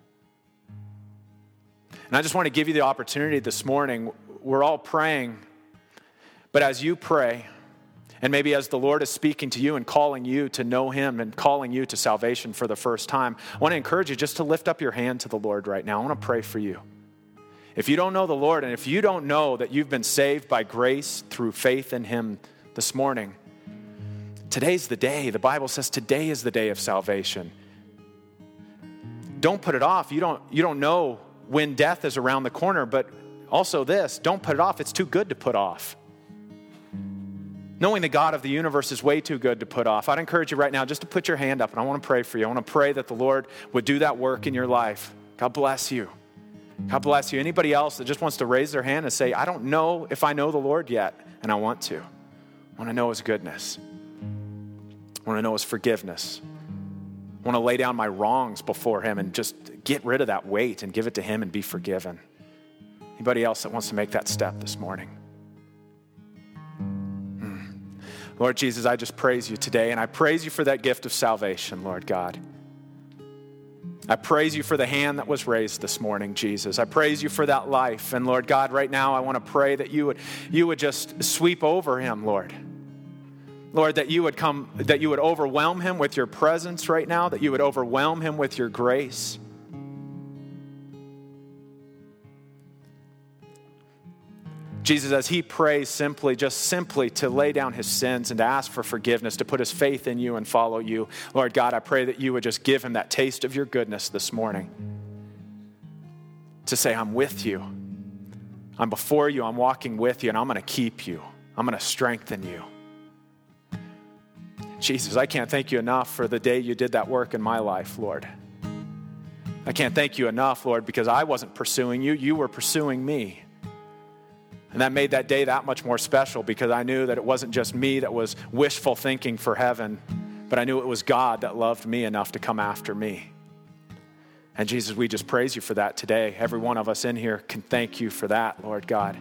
And I just want to give you the opportunity this morning. We're all praying, but as you pray, and maybe as the Lord is speaking to you and calling you to know him and calling you to salvation for the first time, I want to encourage you just to lift up your hand to the Lord right now. I want to pray for you. If you don't know the Lord, and if you don't know that you've been saved by grace through faith in him this morning, today's the day. The Bible says today is the day of salvation. Don't put it off. You don't, you don't know when death is around the corner, but also this, don't put it off. It's too good to put off. Knowing the God of the universe is way too good to put off. I'd encourage you right now just to put your hand up, and I want to pray for you. I want to pray that the Lord would do that work in your life. God bless you. God bless you. Anybody else that just wants to raise their hand and say, I don't know if I know the Lord yet, and I want to. I want to know his goodness. I want to know his forgiveness. I want to lay down my wrongs before him and just get rid of that weight and give it to him and be forgiven. Anybody else that wants to make that step this morning? Lord Jesus, I just praise you today, and I praise you for that gift of salvation, Lord God. I praise you for the hand that was raised this morning, Jesus. I praise you for that life. And Lord God, right now I want to pray that you would, you would just sweep over him, Lord. Lord, that you would come, that you would overwhelm him with your presence right now, that you would overwhelm him with your grace. Jesus, as he prays simply, just simply to lay down his sins and to ask for forgiveness, to put his faith in you and follow you, Lord God, I pray that you would just give him that taste of your goodness this morning. To say, I'm with you. I'm before you. I'm walking with you, and I'm going to keep you. I'm going to strengthen you. Jesus, I can't thank you enough for the day you did that work in my life, Lord. I can't thank you enough, Lord, because I wasn't pursuing you. You were pursuing me. And that made that day that much more special because I knew that it wasn't just me that was wishful thinking for heaven, but I knew it was God that loved me enough to come after me. And Jesus, we just praise you for that today. Every one of us in here can thank you for that, Lord God.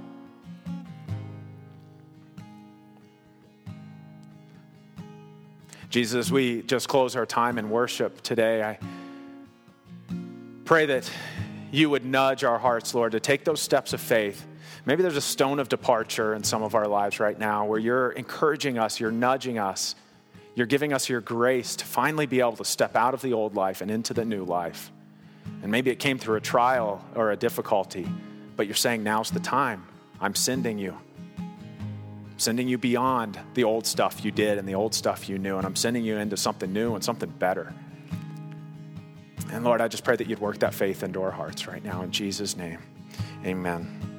Jesus, as we just close our time in worship today, I pray that you would nudge our hearts, Lord, to take those steps of faith. Maybe there's a stone of departure in some of our lives right now where you're encouraging us, you're nudging us, you're giving us your grace to finally be able to step out of the old life and into the new life. And maybe it came through a trial or a difficulty, but you're saying now's the time. I'm sending you. I'm sending you beyond the old stuff you did and the old stuff you knew, and I'm sending you into something new and something better. And Lord, I just pray that you'd work that faith into our hearts right now in Jesus' name. Amen.